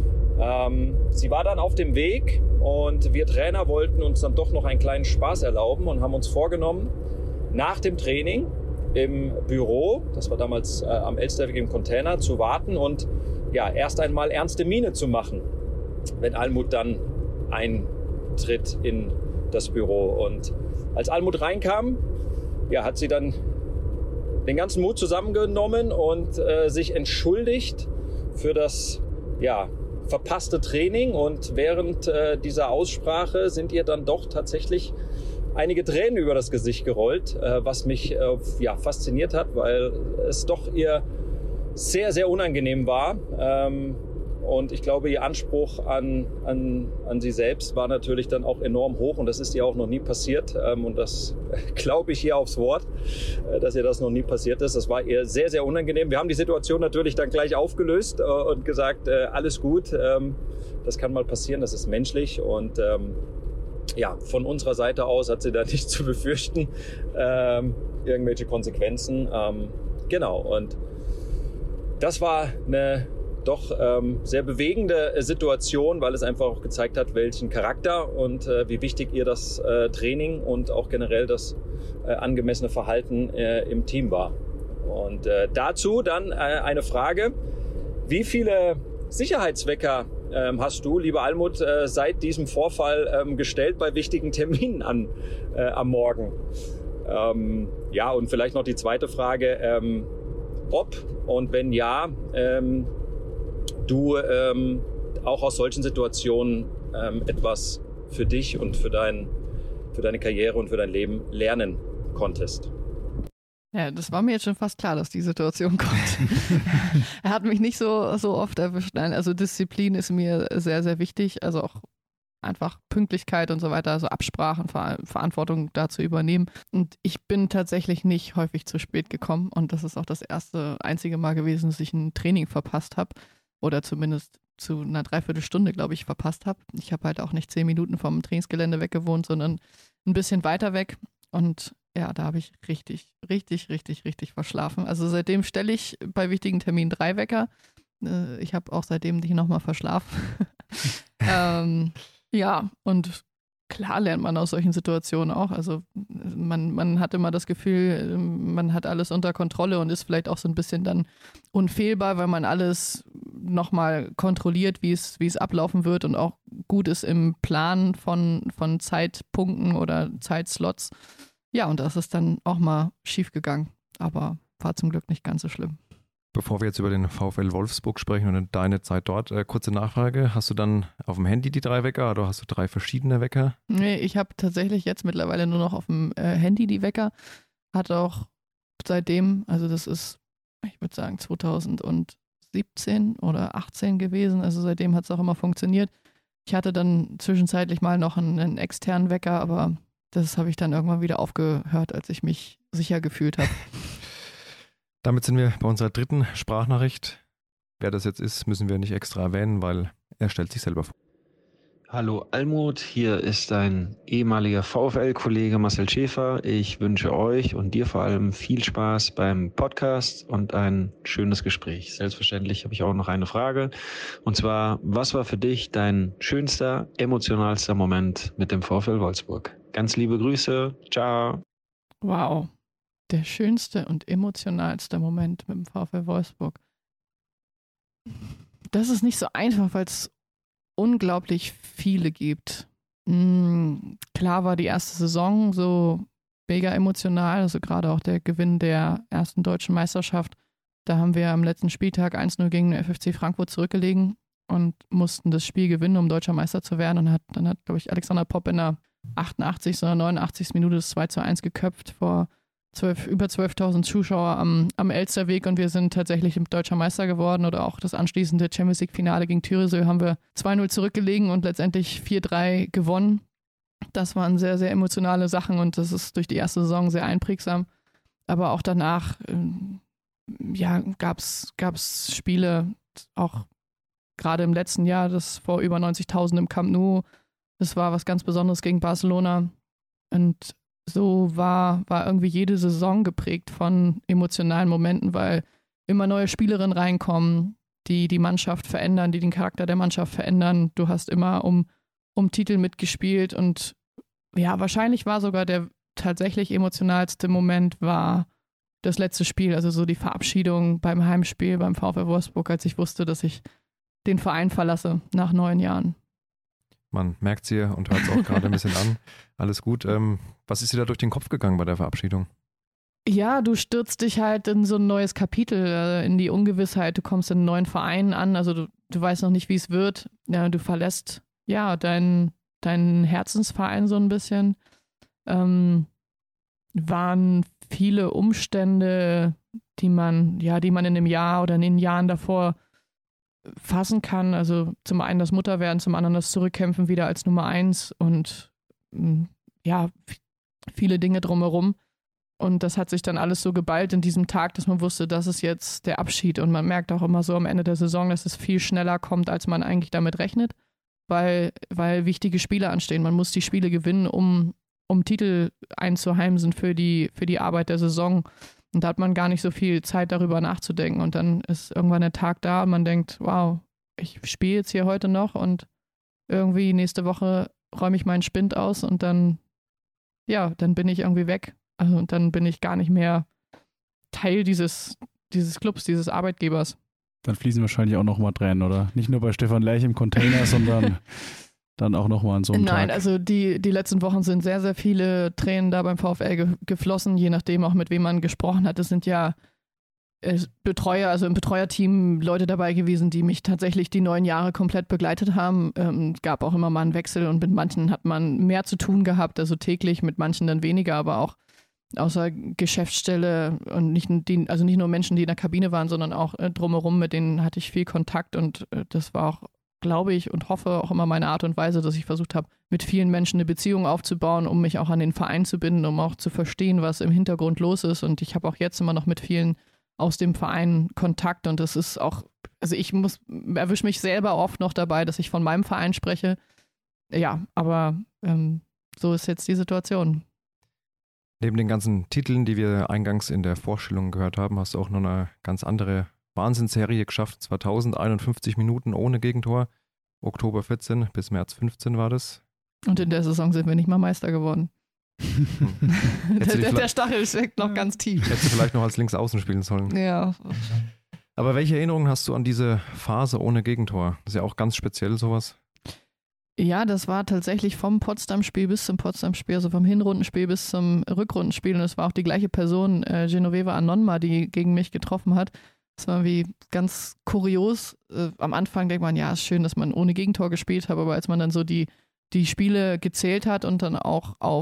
Sie war dann auf dem Weg und wir Trainer wollten uns dann doch noch einen kleinen Spaß erlauben und haben uns vorgenommen, nach dem Training im Büro, das war damals am Elsterweg im Container, zu warten und ja, erst einmal ernste Miene zu machen, wenn Almut dann eintritt in das Büro. Und als Almut reinkam, ja, hat sie dann den ganzen Mut zusammengenommen und sich entschuldigt für das verpasste Training. Und während dieser Aussprache sind ihr dann doch tatsächlich einige Tränen über das Gesicht gerollt, was mich fasziniert hat, weil es doch ihr sehr, sehr unangenehm war. Und ich glaube, ihr Anspruch an sie selbst war natürlich dann auch enorm hoch und das ist ihr auch noch nie passiert. Und das glaube ich ihr aufs Wort, dass ihr das noch nie passiert ist. Das war ihr sehr, sehr unangenehm. Wir haben die Situation natürlich dann gleich aufgelöst und gesagt, alles gut, das kann mal passieren, das ist menschlich und von unserer Seite aus hat sie da nicht zu befürchten, irgendwelche Konsequenzen. Genau, und das war eine doch sehr bewegende Situation, weil es einfach auch gezeigt hat, welchen Charakter und wie wichtig ihr das Training und auch generell das angemessene Verhalten im Team war. Und dazu dann eine Frage, wie viele Sicherheitswecker hast du, liebe Almut, seit diesem Vorfall gestellt bei wichtigen Terminen am Morgen? Und vielleicht noch die zweite Frage, ob und wenn ja, du auch aus solchen Situationen etwas für dich und für deine Karriere und für dein Leben lernen konntest. Ja, das war mir jetzt schon fast klar, dass die Situation kommt. Er hat mich nicht so oft erwischt. Nein, also Disziplin ist mir sehr, sehr wichtig. Also auch einfach Pünktlichkeit und so weiter, also Absprachen, Verantwortung da zu übernehmen. Und ich bin tatsächlich nicht häufig zu spät gekommen. Und das ist auch das einzige Mal gewesen, dass ich ein Training verpasst habe. Oder zumindest zu einer Dreiviertelstunde, glaube ich, verpasst habe. Ich habe halt auch nicht 10 Minuten vom Trainingsgelände weg gewohnt, sondern ein bisschen weiter weg. Und ja, da habe ich richtig verschlafen. Also seitdem stelle ich bei wichtigen Terminen 3 Wecker. Ich habe auch seitdem nicht nochmal verschlafen. Und klar lernt man aus solchen Situationen auch. Also man hat immer das Gefühl, man hat alles unter Kontrolle und ist vielleicht auch so ein bisschen dann unfehlbar, weil man alles nochmal kontrolliert, wie es ablaufen wird und auch gut ist im Plan von Zeitpunkten oder Zeitslots. Ja, und das ist dann auch mal schief gegangen, aber war zum Glück nicht ganz so schlimm. Bevor wir jetzt über den VfL Wolfsburg sprechen und deine Zeit dort, kurze Nachfrage. Hast du dann auf dem Handy die 3 Wecker oder hast du 3 verschiedene Wecker? Nee, ich habe tatsächlich jetzt mittlerweile nur noch auf dem Handy die Wecker. Hat auch seitdem. Also das ist, ich würde sagen, 2017 oder 18 gewesen. Also seitdem hat es auch immer funktioniert. Ich hatte dann zwischenzeitlich mal noch einen externen Wecker, aber das habe ich dann irgendwann wieder aufgehört, als ich mich sicher gefühlt habe. Damit sind wir bei unserer dritten Sprachnachricht. Wer das jetzt ist, müssen wir nicht extra erwähnen, weil er stellt sich selber vor. Hallo Almut, hier ist dein ehemaliger VfL-Kollege Marcel Schäfer. Ich wünsche euch und dir vor allem viel Spaß beim Podcast und ein schönes Gespräch. Selbstverständlich habe ich auch noch eine Frage. Und zwar, was war für dich dein schönster, emotionalster Moment mit dem VfL Wolfsburg? Ganz liebe Grüße. Ciao. Wow. Der schönste und emotionalste Moment mit dem VfL Wolfsburg. Das ist nicht so einfach, weil es unglaublich viele gibt. Klar war die erste Saison so mega emotional, also gerade auch der Gewinn der ersten deutschen Meisterschaft. Da haben wir am letzten Spieltag 1-0 gegen den FFC Frankfurt zurückgelegen und mussten das Spiel gewinnen, um deutscher Meister zu werden. Und dann hat, glaube ich, Alexander Popp in der 88. oder 89. Minute das 2:1 geköpft vor über 12.000 Zuschauer am Elsterweg, und wir sind tatsächlich deutscher Meister geworden. Oder auch das anschließende Champions League-Finale gegen Tyresö haben wir 2-0 zurückgelegen und letztendlich 4-3 gewonnen. Das waren sehr, sehr emotionale Sachen, und das ist durch die erste Saison sehr einprägsam. Aber auch danach gab's Spiele, auch gerade im letzten Jahr, das vor über 90.000 im Camp Nou. Das war was ganz Besonderes gegen Barcelona. Und so war irgendwie jede Saison geprägt von emotionalen Momenten, weil immer neue Spielerinnen reinkommen, die die Mannschaft verändern, die den Charakter der Mannschaft verändern. Du hast immer um Titel mitgespielt, und ja, wahrscheinlich war sogar der tatsächlich emotionalste Moment war das letzte Spiel, also so die Verabschiedung beim Heimspiel beim VfL Wolfsburg, als ich wusste, dass ich den Verein verlasse nach 9 Jahren. Man merkt es hier und hört es auch gerade ein bisschen an. Alles gut. Was ist dir da durch den Kopf gegangen bei der Verabschiedung? Ja, du stürzt dich halt in so ein neues Kapitel, in die Ungewissheit. Du kommst in einen neuen Verein an, also du weißt noch nicht, wie es wird. Ja, du verlässt deinen Herzensverein so ein bisschen. Waren viele Umstände, die man in dem Jahr oder in den Jahren davor fassen kann. Also zum einen das Mutterwerden, zum anderen das Zurückkämpfen wieder als Nummer 1 und viele Dinge drumherum. Und das hat sich dann alles so geballt in diesem Tag, dass man wusste, das ist jetzt der Abschied. Und man merkt auch immer so am Ende der Saison, dass es viel schneller kommt, als man eigentlich damit rechnet, weil wichtige Spiele anstehen. Man muss die Spiele gewinnen, um Titel einzuheimsen für die Arbeit der Saison. Und da hat man gar nicht so viel Zeit, darüber nachzudenken. Und dann ist irgendwann der Tag da und man denkt, wow, ich spiele jetzt hier heute noch und irgendwie nächste Woche räume ich meinen Spind aus und dann bin ich irgendwie weg. Also, und dann bin ich gar nicht mehr Teil dieses Clubs, dieses Arbeitgebers. Dann fließen wahrscheinlich auch nochmal Tränen, oder? Nicht nur bei Stefan Lerch im Container, sondern dann auch nochmal an so einem Tag. Nein, also die letzten Wochen sind sehr, sehr viele Tränen da beim VfL geflossen, je nachdem auch mit wem man gesprochen hat. Es sind ja Betreuer, also im Betreuerteam Leute dabei gewesen, die mich tatsächlich die 9 Jahre komplett begleitet haben. Es gab auch immer mal einen Wechsel und mit manchen hat man mehr zu tun gehabt, also täglich, mit manchen dann weniger, aber auch außer Geschäftsstelle und nicht nur Menschen, die in der Kabine waren, sondern auch drumherum, mit denen hatte ich viel Kontakt, und das war auch, glaube ich, und hoffe auch immer meine Art und Weise, dass ich versucht habe, mit vielen Menschen eine Beziehung aufzubauen, um mich auch an den Verein zu binden, um auch zu verstehen, was im Hintergrund los ist. Und ich habe auch jetzt immer noch mit vielen aus dem Verein Kontakt, und das ist auch, also ich erwische mich selber oft noch dabei, dass ich von meinem Verein spreche. Ja, aber so ist jetzt die Situation. Neben den ganzen Titeln, die wir eingangs in der Vorstellung gehört haben, hast du auch noch eine ganz andere Wahnsinnsserie geschafft. 2051 Minuten ohne Gegentor. Oktober 14 bis März 15 war das. Und in der Saison sind wir nicht mal Meister geworden. Der Stachel steckt noch ganz tief. Hättest du vielleicht noch als Linksaußen spielen sollen. Ja. Aber welche Erinnerungen hast du an diese Phase ohne Gegentor? Das ist ja auch ganz speziell, sowas. Ja, das war tatsächlich vom Potsdam-Spiel bis zum Potsdam-Spiel, also vom Hinrundenspiel bis zum Rückrundenspiel. Und es war auch die gleiche Person, Genoveva Anonma, die gegen mich getroffen hat. Das war irgendwie ganz kurios. Am Anfang denkt man, ja, ist schön, dass man ohne Gegentor gespielt hat, aber als man dann so die Spiele gezählt hat und dann auch auf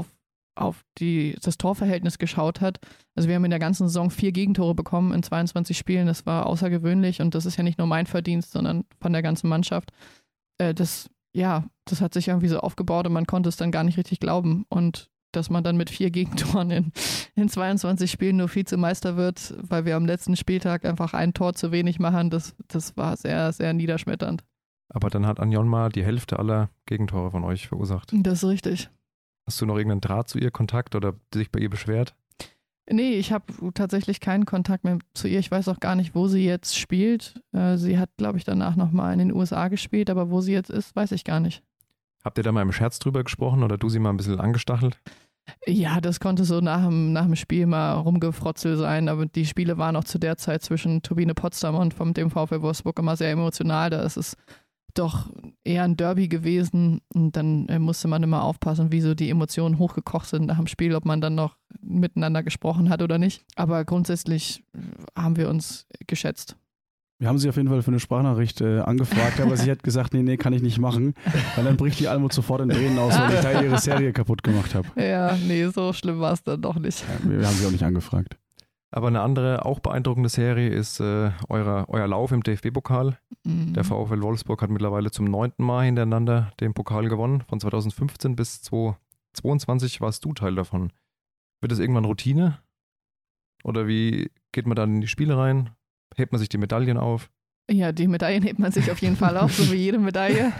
auf das Torverhältnis geschaut hat. Also wir haben in der ganzen Saison 4 Gegentore bekommen in 22 Spielen. Das war außergewöhnlich und das ist ja nicht nur mein Verdienst, sondern von der ganzen Mannschaft. Das hat sich irgendwie so aufgebaut und man konnte es dann gar nicht richtig glauben. Und dass man dann mit 4 Gegentoren in 22 Spielen nur Vizemeister wird, weil wir am letzten Spieltag einfach ein Tor zu wenig machen, das war sehr, sehr niederschmetternd. Aber dann hat Anjonma die Hälfte aller Gegentore von euch verursacht. Das ist richtig. Hast du noch irgendeinen Draht zu ihr, Kontakt oder sich bei ihr beschwert? Nee, ich habe tatsächlich keinen Kontakt mehr zu ihr. Ich weiß auch gar nicht, wo sie jetzt spielt. Sie hat, glaube ich, danach nochmal in den USA gespielt, aber wo sie jetzt ist, weiß ich gar nicht. Habt ihr da mal im Scherz drüber gesprochen oder du sie mal ein bisschen angestachelt? Ja, das konnte so nach dem Spiel mal rumgefrotzelt sein, aber die Spiele waren auch zu der Zeit zwischen Turbine Potsdam und dem VfL Wolfsburg immer sehr emotional. Da ist es doch eher ein Derby gewesen und dann musste man immer aufpassen, wie so die Emotionen hochgekocht sind nach dem Spiel, ob man dann noch miteinander gesprochen hat oder nicht. Aber grundsätzlich haben wir uns geschätzt. Wir haben sie auf jeden Fall für eine Sprachnachricht angefragt, aber sie hat gesagt, nee, kann ich nicht machen, weil dann bricht die Almut sofort in Tränen aus, weil ich da ihre Serie kaputt gemacht habe. Ja, nee, so schlimm war es dann doch nicht. Ja, wir haben sie auch nicht angefragt. Aber eine andere, auch beeindruckende Serie ist euer Lauf im DFB-Pokal. Mhm. Der VfL Wolfsburg hat mittlerweile zum 9. Mal hintereinander den Pokal gewonnen. Von 2015 bis 2022 warst du Teil davon. Wird das irgendwann Routine? Oder wie geht man dann in die Spiele rein? Hebt man sich die Medaillen auf? Ja, die Medaillen hebt man sich auf jeden Fall auf, so wie jede Medaille.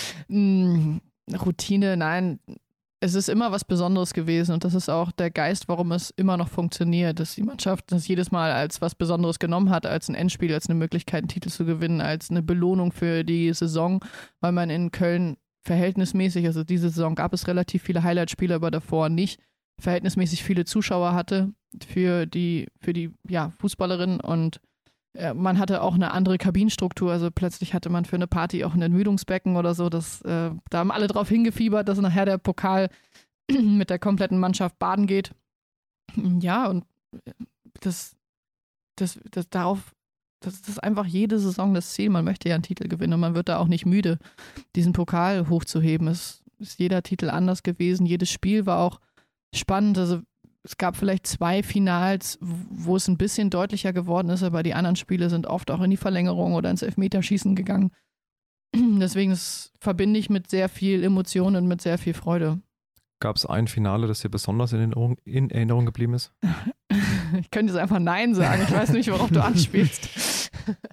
Routine, nein. Es ist immer was Besonderes gewesen und das ist auch der Geist, warum es immer noch funktioniert, dass die Mannschaft das jedes Mal als was Besonderes genommen hat, als ein Endspiel, als eine Möglichkeit, einen Titel zu gewinnen, als eine Belohnung für die Saison, weil man in Köln verhältnismäßig, also diese Saison gab es relativ viele Highlight-Spiele, aber davor nicht, verhältnismäßig viele Zuschauer hatte für die Fußballerinnen und man hatte auch eine andere Kabinenstruktur, also plötzlich hatte man für eine Party auch ein Ermüdungsbecken oder so, da haben alle drauf hingefiebert, dass nachher der Pokal mit der kompletten Mannschaft baden geht. Ja, und das ist einfach jede Saison das Ziel, man möchte ja einen Titel gewinnen und man wird da auch nicht müde, diesen Pokal hochzuheben. Es ist jeder Titel anders gewesen, jedes Spiel war auch spannend, also es gab vielleicht 2 Finals, wo es ein bisschen deutlicher geworden ist, aber die anderen Spiele sind oft auch in die Verlängerung oder ins Elfmeterschießen gegangen. Deswegen das verbinde ich mit sehr viel Emotion und mit sehr viel Freude. Gab es ein Finale, das dir besonders in Erinnerung geblieben ist? Ich könnte jetzt einfach Nein sagen. Ich weiß nicht, worauf du anspielst.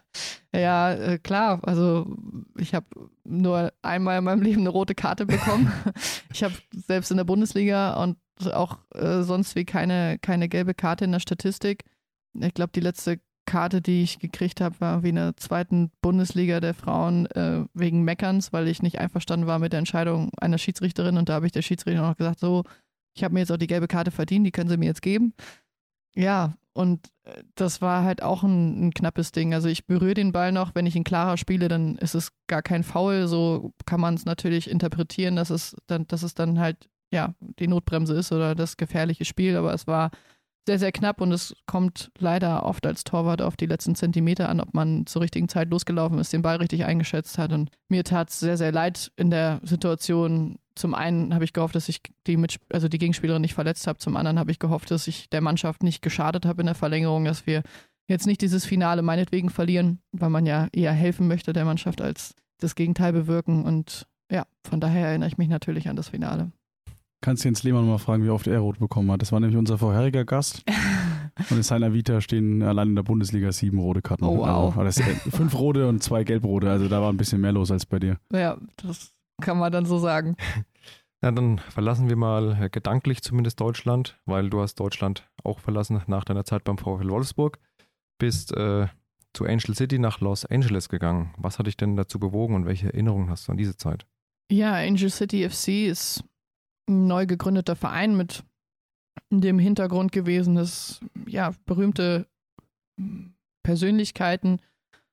Ja, klar. Also ich habe nur einmal in meinem Leben eine rote Karte bekommen. Ich habe selbst in der Bundesliga und auch sonst wie keine gelbe Karte in der Statistik. Ich glaube, die letzte Karte, die ich gekriegt habe, war wie in der 2. Bundesliga der Frauen wegen Meckerns, weil ich nicht einverstanden war mit der Entscheidung einer Schiedsrichterin und da habe ich der Schiedsrichterin noch gesagt, so, ich habe mir jetzt auch die gelbe Karte verdient, die können sie mir jetzt geben. Ja, und das war halt auch ein knappes Ding. Also ich berühre den Ball noch, wenn ich ihn klarer spiele, dann ist es gar kein Foul. So kann man es natürlich interpretieren, dass es dann halt ja die Notbremse ist oder das gefährliche Spiel. Aber es war sehr, sehr knapp und es kommt leider oft als Torwart auf die letzten Zentimeter an, ob man zur richtigen Zeit losgelaufen ist, den Ball richtig eingeschätzt hat. Und mir tat es sehr, sehr leid in der Situation. Zum einen habe ich gehofft, dass ich die Gegenspielerin nicht verletzt habe. Zum anderen habe ich gehofft, dass ich der Mannschaft nicht geschadet habe in der Verlängerung, dass wir jetzt nicht dieses Finale meinetwegen verlieren, weil man ja eher helfen möchte der Mannschaft als das Gegenteil bewirken. Und ja, von daher erinnere ich mich natürlich an das Finale. Kannst Jens Lehmann mal fragen, wie oft er rot bekommen hat. Das war nämlich unser vorheriger Gast. Und in seiner Vita stehen allein in der Bundesliga 7 rote Karten. Oh, wow. Also 5 rote und 2 gelbrote. Also da war ein bisschen mehr los als bei dir. Ja, das kann man dann so sagen. Ja, dann verlassen wir mal gedanklich zumindest Deutschland, weil du hast Deutschland auch verlassen nach deiner Zeit beim VfL Wolfsburg. Bist zu Angel City nach Los Angeles gegangen. Was hat dich denn dazu bewogen und welche Erinnerungen hast du an diese Zeit? Ja, Angel City FC ist ein neu gegründeter Verein mit dem Hintergrund gewesen, dass ja berühmte Persönlichkeiten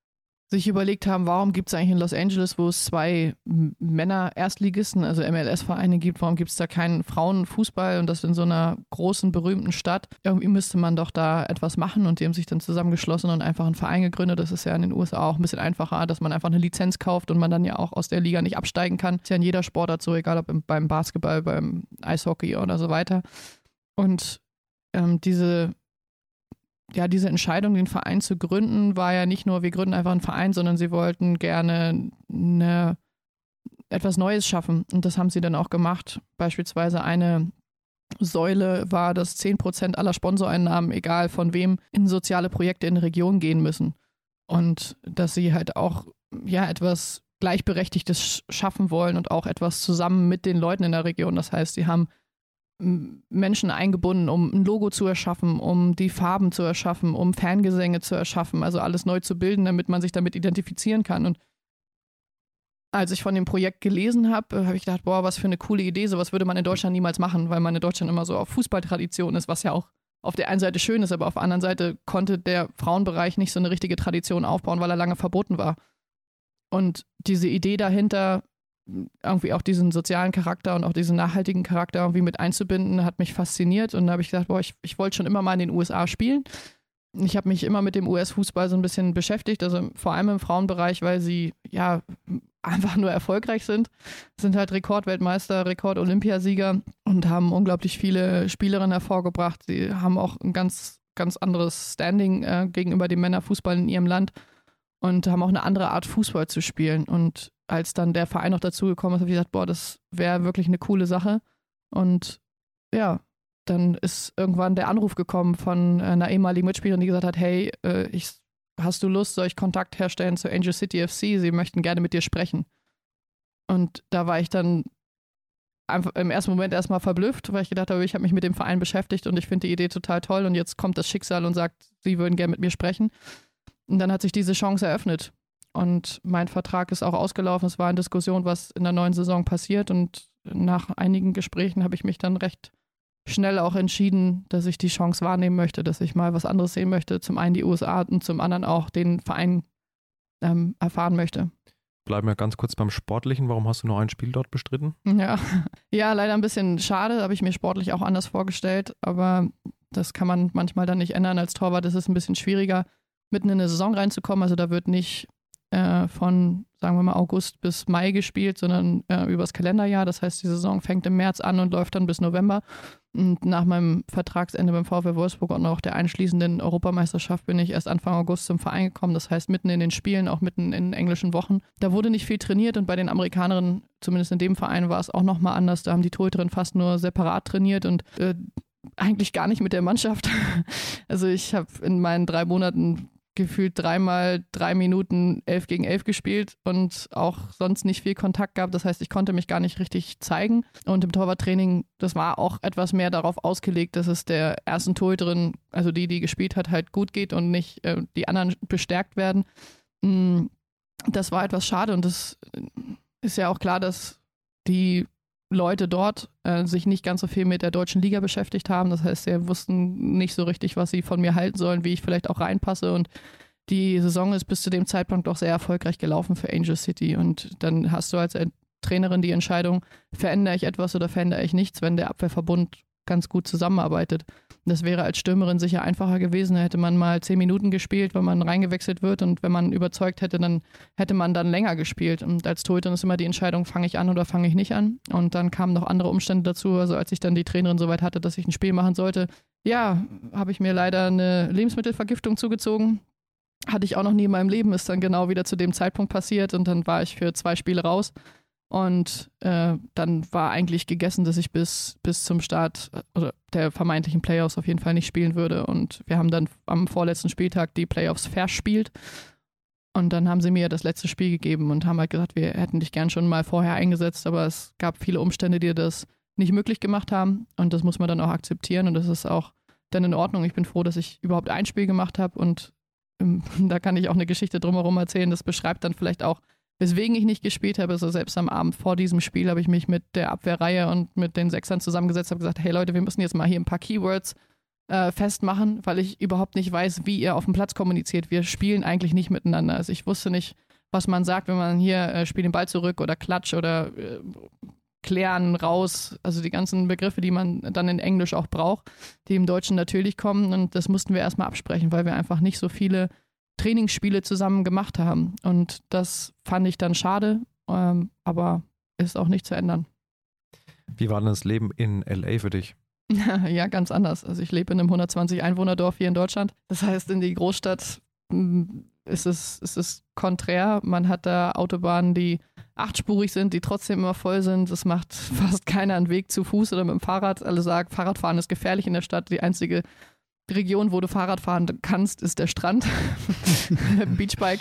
sich überlegt haben, warum gibt es eigentlich in Los Angeles, wo es 2 Männer-Erstligisten, also MLS-Vereine gibt, warum gibt es da keinen Frauenfußball und das in so einer großen, berühmten Stadt? Irgendwie müsste man doch da etwas machen und die haben sich dann zusammengeschlossen und einfach einen Verein gegründet. Das ist ja in den USA auch ein bisschen einfacher, dass man einfach eine Lizenz kauft und man dann ja auch aus der Liga nicht absteigen kann. Ist ja in jeder Sportart so, egal ob beim Basketball, beim Eishockey oder so weiter. Und diese Entscheidung, den Verein zu gründen, war ja nicht nur, wir gründen einfach einen Verein, sondern sie wollten gerne etwas Neues schaffen. Und das haben sie dann auch gemacht. Beispielsweise eine Säule war, dass 10% aller Sponsoreinnahmen, egal von wem, in soziale Projekte in der Region gehen müssen. Und dass sie halt auch etwas Gleichberechtigtes schaffen wollen und auch etwas zusammen mit den Leuten in der Region. Das heißt, sie haben Menschen eingebunden, um ein Logo zu erschaffen, um die Farben zu erschaffen, um Fangesänge zu erschaffen, also alles neu zu bilden, damit man sich damit identifizieren kann. Und als ich von dem Projekt gelesen habe, habe ich gedacht, boah, was für eine coole Idee, sowas würde man in Deutschland niemals machen, weil man in Deutschland immer so auf Fußballtradition ist, was ja auch auf der einen Seite schön ist, aber auf der anderen Seite konnte der Frauenbereich nicht so eine richtige Tradition aufbauen, weil er lange verboten war. Und diese Idee dahinter, irgendwie auch diesen sozialen Charakter und auch diesen nachhaltigen Charakter irgendwie mit einzubinden, hat mich fasziniert. Und da habe ich gedacht, boah, ich wollte schon immer mal in den USA spielen. Ich habe mich immer mit dem US-Fußball so ein bisschen beschäftigt, also vor allem im Frauenbereich, weil sie einfach nur erfolgreich sind halt Rekordweltmeister, Rekord-Olympiasieger und haben unglaublich viele Spielerinnen hervorgebracht. Sie haben auch ein ganz, ganz anderes Standing gegenüber dem Männerfußball in ihrem Land und haben auch eine andere Art Fußball zu spielen. Und als dann der Verein noch dazugekommen ist, habe ich gesagt, boah, das wäre wirklich eine coole Sache. Und ja, dann ist irgendwann der Anruf gekommen von einer ehemaligen Mitspielerin, die gesagt hat, hey, hast du Lust, soll ich Kontakt herstellen zu Angel City FC? Sie möchten gerne mit dir sprechen. Und da war ich dann einfach im ersten Moment erstmal verblüfft, weil ich gedacht habe, ich habe mich mit dem Verein beschäftigt und ich finde die Idee total toll und jetzt kommt das Schicksal und sagt, sie würden gerne mit mir sprechen. Und dann hat sich diese Chance eröffnet. Und mein Vertrag ist auch ausgelaufen. Es war in Diskussion, was in der neuen Saison passiert. Und nach einigen Gesprächen habe ich mich dann recht schnell auch entschieden, dass ich die Chance wahrnehmen möchte, dass ich mal was anderes sehen möchte. Zum einen die USA und zum anderen auch den Verein erfahren möchte. Bleiben wir ganz kurz beim Sportlichen. Warum hast du nur ein Spiel dort bestritten? Ja, leider ein bisschen schade. Habe ich mir sportlich auch anders vorgestellt. Aber das kann man manchmal dann nicht ändern. Als Torwart ist es ein bisschen schwieriger, mitten in eine Saison reinzukommen. Also da wird nicht von, sagen wir mal, August bis Mai gespielt, sondern übers Kalenderjahr. Das heißt, die Saison fängt im März an und läuft dann bis November. Und nach meinem Vertragsende beim VfL Wolfsburg und auch der einschließenden Europameisterschaft bin ich erst Anfang August zum Verein gekommen. Das heißt, mitten in den Spielen, auch mitten in englischen Wochen. Da wurde nicht viel trainiert und bei den Amerikanerinnen, zumindest in dem Verein, war es auch nochmal anders. Da haben die Torhüterinnen fast nur separat trainiert und eigentlich gar nicht mit der Mannschaft. Also ich habe in meinen 3 Monaten gefühlt 3x 3 Minuten 11 gegen 11 gespielt und auch sonst nicht viel Kontakt gehabt. Das heißt, ich konnte mich gar nicht richtig zeigen. Und im Torwarttraining, das war auch etwas mehr darauf ausgelegt, dass es der ersten Torhüterin, also die gespielt hat, halt gut geht und nicht die anderen bestärkt werden. Das war etwas schade und das ist ja auch klar, dass die Leute dort sich nicht ganz so viel mit der deutschen Liga beschäftigt haben. Das heißt, sie wussten nicht so richtig, was sie von mir halten sollen, wie ich vielleicht auch reinpasse. Und die Saison ist bis zu dem Zeitpunkt auch sehr erfolgreich gelaufen für Angel City. Und dann hast du als Trainerin die Entscheidung, verändere ich etwas oder verändere ich nichts, wenn der Abwehrverbund ganz gut zusammenarbeitet. Das wäre als Stürmerin sicher einfacher gewesen. Da hätte man mal 10 Minuten gespielt, wenn man reingewechselt wird und wenn man überzeugt hätte, dann hätte man dann länger gespielt. Und als Torhüterin ist immer die Entscheidung, fange ich an oder fange ich nicht an. Und dann kamen noch andere Umstände dazu. Also als ich dann die Trainerin soweit hatte, dass ich ein Spiel machen sollte, ja, habe ich mir leider eine Lebensmittelvergiftung zugezogen. Hatte ich auch noch nie in meinem Leben, ist dann genau wieder zu dem Zeitpunkt passiert und dann war ich für 2 Spiele raus. Und dann war eigentlich gegessen, dass ich bis zum Start oder der vermeintlichen Playoffs auf jeden Fall nicht spielen würde. Und wir haben dann am vorletzten Spieltag die Playoffs verspielt. Und dann haben sie mir das letzte Spiel gegeben und haben halt gesagt, wir hätten dich gern schon mal vorher eingesetzt, aber es gab viele Umstände, die das nicht möglich gemacht haben. Und das muss man dann auch akzeptieren. Und das ist auch dann in Ordnung. Ich bin froh, dass ich überhaupt ein Spiel gemacht habe. Und da kann ich auch eine Geschichte drumherum erzählen. Das beschreibt dann vielleicht auch, weswegen ich nicht gespielt habe. Also selbst am Abend vor diesem Spiel habe ich mich mit der Abwehrreihe und mit den Sechsern zusammengesetzt, habe gesagt, hey Leute, wir müssen jetzt mal hier ein paar Keywords festmachen, weil ich überhaupt nicht weiß, wie ihr auf dem Platz kommuniziert. Wir spielen eigentlich nicht miteinander. Also ich wusste nicht, was man sagt, wenn man hier spielt den Ball zurück oder Klatsch oder klären, raus. Also die ganzen Begriffe, die man dann in Englisch auch braucht, die im Deutschen natürlich kommen. Und das mussten wir erstmal absprechen, weil wir einfach nicht so viele Trainingsspiele zusammen gemacht haben. Und das fand ich dann schade, aber ist auch nicht zu ändern. Wie war denn das Leben in LA für dich? Ja, ganz anders. Also ich lebe in einem 120-Einwohner-Dorf hier in Deutschland. Das heißt, in die Großstadt ist es konträr. Man hat da Autobahnen, die 8-spurig sind, die trotzdem immer voll sind. Es macht fast keiner einen Weg zu Fuß oder mit dem Fahrrad. Alle sagen, Fahrradfahren ist gefährlich in der Stadt. Die einzige Region, wo du Fahrrad fahren kannst, ist der Strand. Beachbike.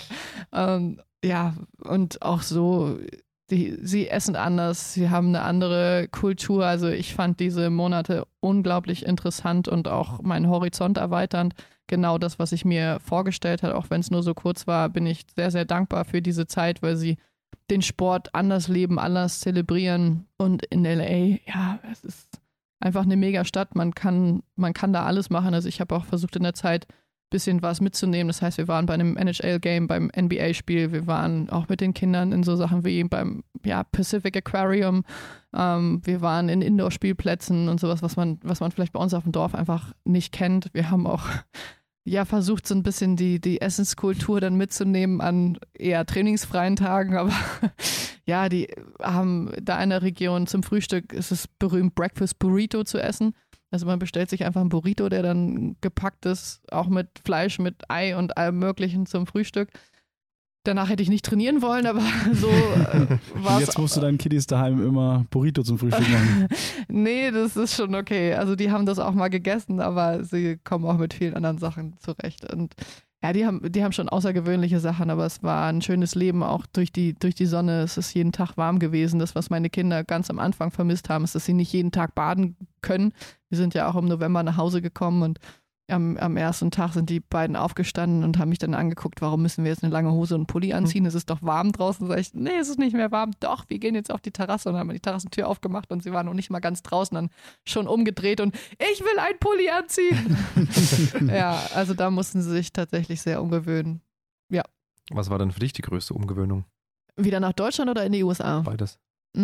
Ja, und auch so, sie essen anders, sie haben eine andere Kultur. Also ich fand diese Monate unglaublich interessant und auch meinen Horizont erweiternd. Genau das, was ich mir vorgestellt habe, auch wenn es nur so kurz war, bin ich sehr, sehr dankbar für diese Zeit, weil sie den Sport anders leben, anders zelebrieren. Und in LA, ja, es ist einfach eine Mega-Stadt. Man kann da alles machen. Also ich habe auch versucht in der Zeit ein bisschen was mitzunehmen. Das heißt, wir waren bei einem NHL-Game, beim NBA-Spiel. Wir waren auch mit den Kindern in so Sachen wie beim Pacific Aquarium. Wir waren in Indoor-Spielplätzen und sowas, was man vielleicht bei uns auf dem Dorf einfach nicht kennt. Wir haben auch versucht, so ein bisschen die Essenskultur dann mitzunehmen an eher trainingsfreien Tagen, aber ja, die haben da in der Region zum Frühstück, ist es berühmt, Breakfast Burrito zu essen. Also man bestellt sich einfach einen Burrito, der dann gepackt ist, auch mit Fleisch, mit Ei und allem Möglichen zum Frühstück. Danach hätte ich nicht trainieren wollen, aber so war es. Jetzt musst du deinen Kiddies daheim immer Burrito zum Frühstück machen. Nee, das ist schon okay. Also die haben das auch mal gegessen, aber sie kommen auch mit vielen anderen Sachen zurecht. Und ja, die haben schon außergewöhnliche Sachen, aber es war ein schönes Leben auch durch die Sonne. Es ist jeden Tag warm gewesen. Das, was meine Kinder ganz am Anfang vermisst haben, ist, dass sie nicht jeden Tag baden können. Wir sind ja auch im November nach Hause gekommen und am ersten Tag sind die beiden aufgestanden und haben mich dann angeguckt, warum müssen wir jetzt eine lange Hose und einen Pulli anziehen? Es ist doch warm draußen. Sag ich, nee, es ist nicht mehr warm. Doch, wir gehen jetzt auf die Terrasse und haben die Terrassentür aufgemacht und sie waren noch nicht mal ganz draußen, dann schon umgedreht und ich will einen Pulli anziehen. Ja, also da mussten sie sich tatsächlich sehr umgewöhnen. Ja. Was war denn für dich die größte Umgewöhnung? Wieder nach Deutschland oder in die USA? Beides.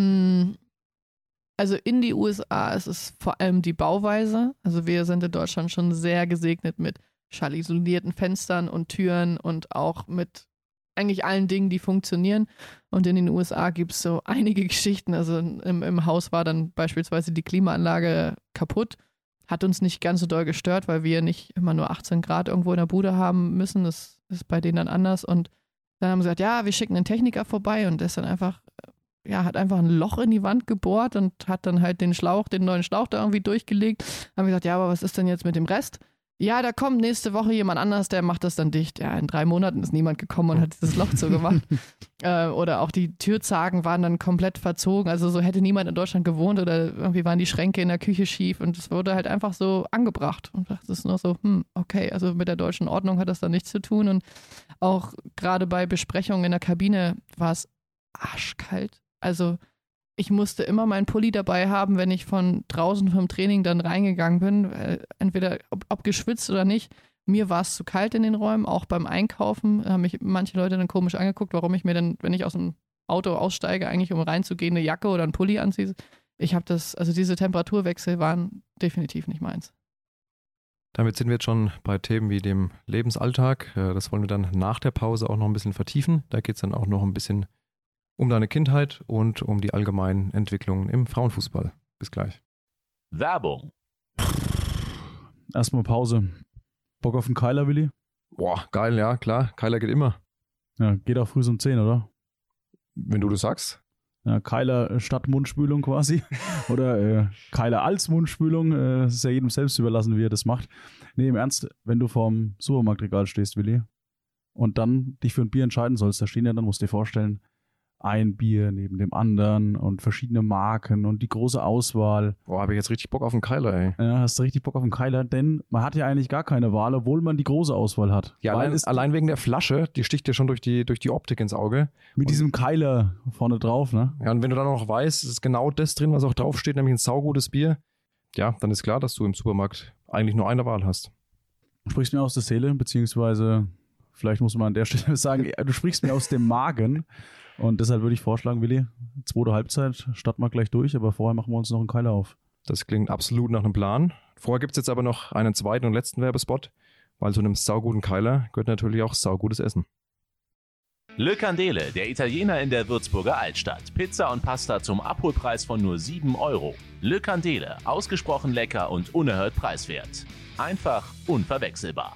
Also in die USA ist es vor allem die Bauweise. Also wir sind in Deutschland schon sehr gesegnet mit schallisolierten Fenstern und Türen und auch mit eigentlich allen Dingen, die funktionieren. Und in den USA gibt es so einige Geschichten. Also im Haus war dann beispielsweise die Klimaanlage kaputt. Hat uns nicht ganz so doll gestört, weil wir nicht immer nur 18 Grad irgendwo in der Bude haben müssen. Das ist bei denen dann anders. Und dann haben sie gesagt, ja, wir schicken einen Techniker vorbei und der ist dann hat einfach ein Loch in die Wand gebohrt und hat dann halt den neuen Schlauch da irgendwie durchgelegt. Haben wir gesagt, ja, aber was ist denn jetzt mit dem Rest? Ja, da kommt nächste Woche jemand anders, der macht das dann dicht. Ja, in 3 Monaten ist niemand gekommen und hat dieses Loch zugemacht. Oder auch die Türzagen waren dann komplett verzogen. Also so hätte niemand in Deutschland gewohnt oder irgendwie waren die Schränke in der Küche schief und es wurde halt einfach so angebracht. Und das ist nur so, okay, also mit der deutschen Ordnung hat das dann nichts zu tun. Und auch gerade bei Besprechungen in der Kabine war es arschkalt. Also ich musste immer meinen Pulli dabei haben, wenn ich von draußen vom Training dann reingegangen bin. Entweder ob geschwitzt oder nicht. Mir war es zu kalt in den Räumen, auch beim Einkaufen. Haben mich manche Leute dann komisch angeguckt, warum ich mir dann, wenn ich aus dem Auto aussteige, eigentlich um reinzugehen, eine Jacke oder einen Pulli anziehe. Diese Temperaturwechsel waren definitiv nicht meins. Damit sind wir jetzt schon bei Themen wie dem Lebensalltag. Das wollen wir dann nach der Pause auch noch ein bisschen vertiefen. Da geht es dann auch noch ein bisschen um deine Kindheit und um die allgemeinen Entwicklungen im Frauenfußball. Bis gleich. Werbung. Erstmal Pause. Bock auf einen Keiler, Willi? Boah, geil, ja, klar. Keiler geht immer. Ja, geht auch früh um 10, oder? Wenn du das sagst. Ja, Keiler statt Mundspülung quasi. Oder Keiler als Mundspülung. Es ist ja jedem selbst überlassen, wie er das macht. Nee, im Ernst, wenn du vorm Supermarktregal stehst, Willi, und dann dich für ein Bier entscheiden sollst, da stehen ja dann, musst du dir vorstellen, ein Bier neben dem anderen und verschiedene Marken und die große Auswahl. Boah, habe ich jetzt richtig Bock auf einen Keiler, ey. Ja, hast du richtig Bock auf einen Keiler, denn man hat ja eigentlich gar keine Wahl, obwohl man die große Auswahl hat. Ja, allein wegen der Flasche, die sticht dir schon durch die Optik ins Auge. Mit diesem Keiler vorne drauf, ne? Ja, und wenn du dann noch weißt, es ist genau das drin, was auch draufsteht, nämlich ein saugutes Bier, ja, dann ist klar, dass du im Supermarkt eigentlich nur eine Wahl hast. Du sprichst mir aus der Seele, beziehungsweise vielleicht muss man an der Stelle sagen, du sprichst mir aus dem Magen. Und deshalb würde ich vorschlagen, Willi, 2. Halbzeit starten wir gleich durch, aber vorher machen wir uns noch einen Keiler auf. Das klingt absolut nach einem Plan. Vorher gibt es jetzt aber noch einen zweiten und letzten Werbespot, weil zu einem sauguten Keiler gehört natürlich auch saugutes Essen. Le Candele, der Italiener in der Würzburger Altstadt. Pizza und Pasta zum Abholpreis von nur 7 €. Le Candele, ausgesprochen lecker und unerhört preiswert. Einfach unverwechselbar.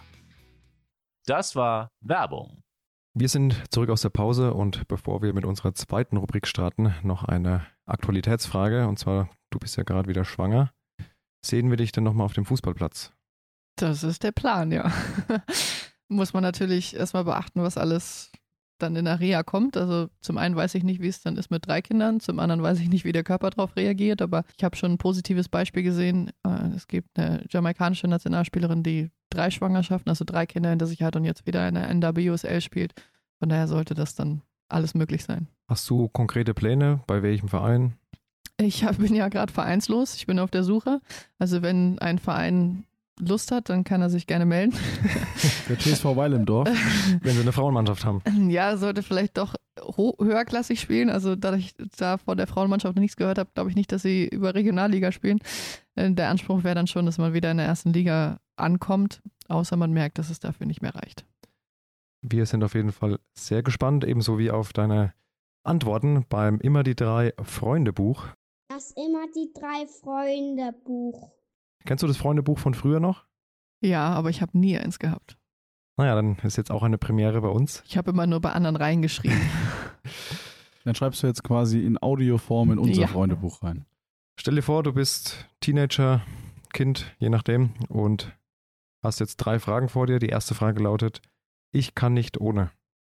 Das war Werbung. Wir sind zurück aus der Pause und bevor wir mit unserer zweiten Rubrik starten, noch eine Aktualitätsfrage. Und zwar, du bist ja gerade wieder schwanger. Sehen wir dich denn nochmal auf dem Fußballplatz? Das ist der Plan, ja. Muss man natürlich erstmal beachten, was alles dann in der Reha kommt. Also zum einen weiß ich nicht, wie es dann ist mit 3 Kindern, zum anderen weiß ich nicht, wie der Körper darauf reagiert, aber ich habe schon ein positives Beispiel gesehen. Es gibt eine jamaikanische Nationalspielerin, die 3 Schwangerschaften, also 3 Kinder hinter sich hat und jetzt wieder in der NWSL spielt. Von daher sollte das dann alles möglich sein. Hast du konkrete Pläne? Bei welchem Verein? Ich bin ja gerade vereinslos, ich bin auf der Suche. Also wenn ein Verein Lust hat, dann kann er sich gerne melden. Der TSV Weil im Dorf. Wenn wir eine Frauenmannschaft haben. Ja, sollte vielleicht doch höherklassig spielen. Also da ich da von der Frauenmannschaft noch nichts gehört habe, glaube ich nicht, dass sie über Regionalliga spielen. Der Anspruch wäre dann schon, dass man wieder in der ersten Liga ankommt, außer man merkt, dass es dafür nicht mehr reicht. Wir sind auf jeden Fall sehr gespannt, ebenso wie auf deine Antworten beim Immer die 3 Freunde-Buch. Das Immer die 3 Freunde-Buch. Kennst du das Freunde-Buch von früher noch? Ja, aber ich habe nie eins gehabt. Naja, dann ist jetzt auch eine Premiere bei uns. Ich habe immer nur bei anderen reingeschrieben. Dann schreibst du jetzt quasi in Audioform in unser Freundebuch rein. Stell dir vor, du bist Teenager, Kind, je nachdem, und hast jetzt 3 Fragen vor dir. Die erste Frage lautet: Ich kann nicht ohne.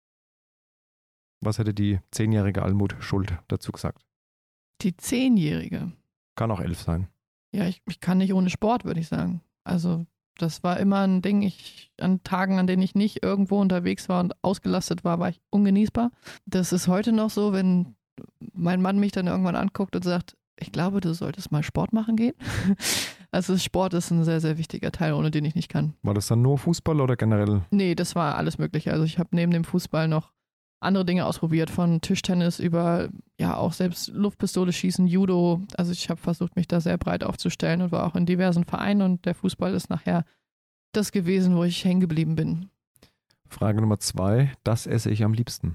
Was hätte die 10-jährige Almut Schuld dazu gesagt? Die 10-jährige? Kann auch 11 sein. Ja, ich kann nicht ohne Sport, würde ich sagen. Also das war immer ein Ding. An Tagen, an denen ich nicht irgendwo unterwegs war und ausgelastet war ich ungenießbar. Das ist heute noch so, wenn mein Mann mich dann irgendwann anguckt und sagt, ich glaube, du solltest mal Sport machen gehen. Also Sport ist ein sehr, sehr wichtiger Teil, ohne den ich nicht kann. War das dann nur Fußball oder generell? Nee, das war alles Mögliche. Also ich habe neben dem Fußball noch andere Dinge ausprobiert, von Tischtennis über, ja, auch selbst Luftpistole schießen, Judo. Also ich habe versucht, mich da sehr breit aufzustellen und war auch in diversen Vereinen und der Fußball ist nachher das gewesen, wo ich hängen geblieben bin. Frage Nummer 2, das esse ich am liebsten.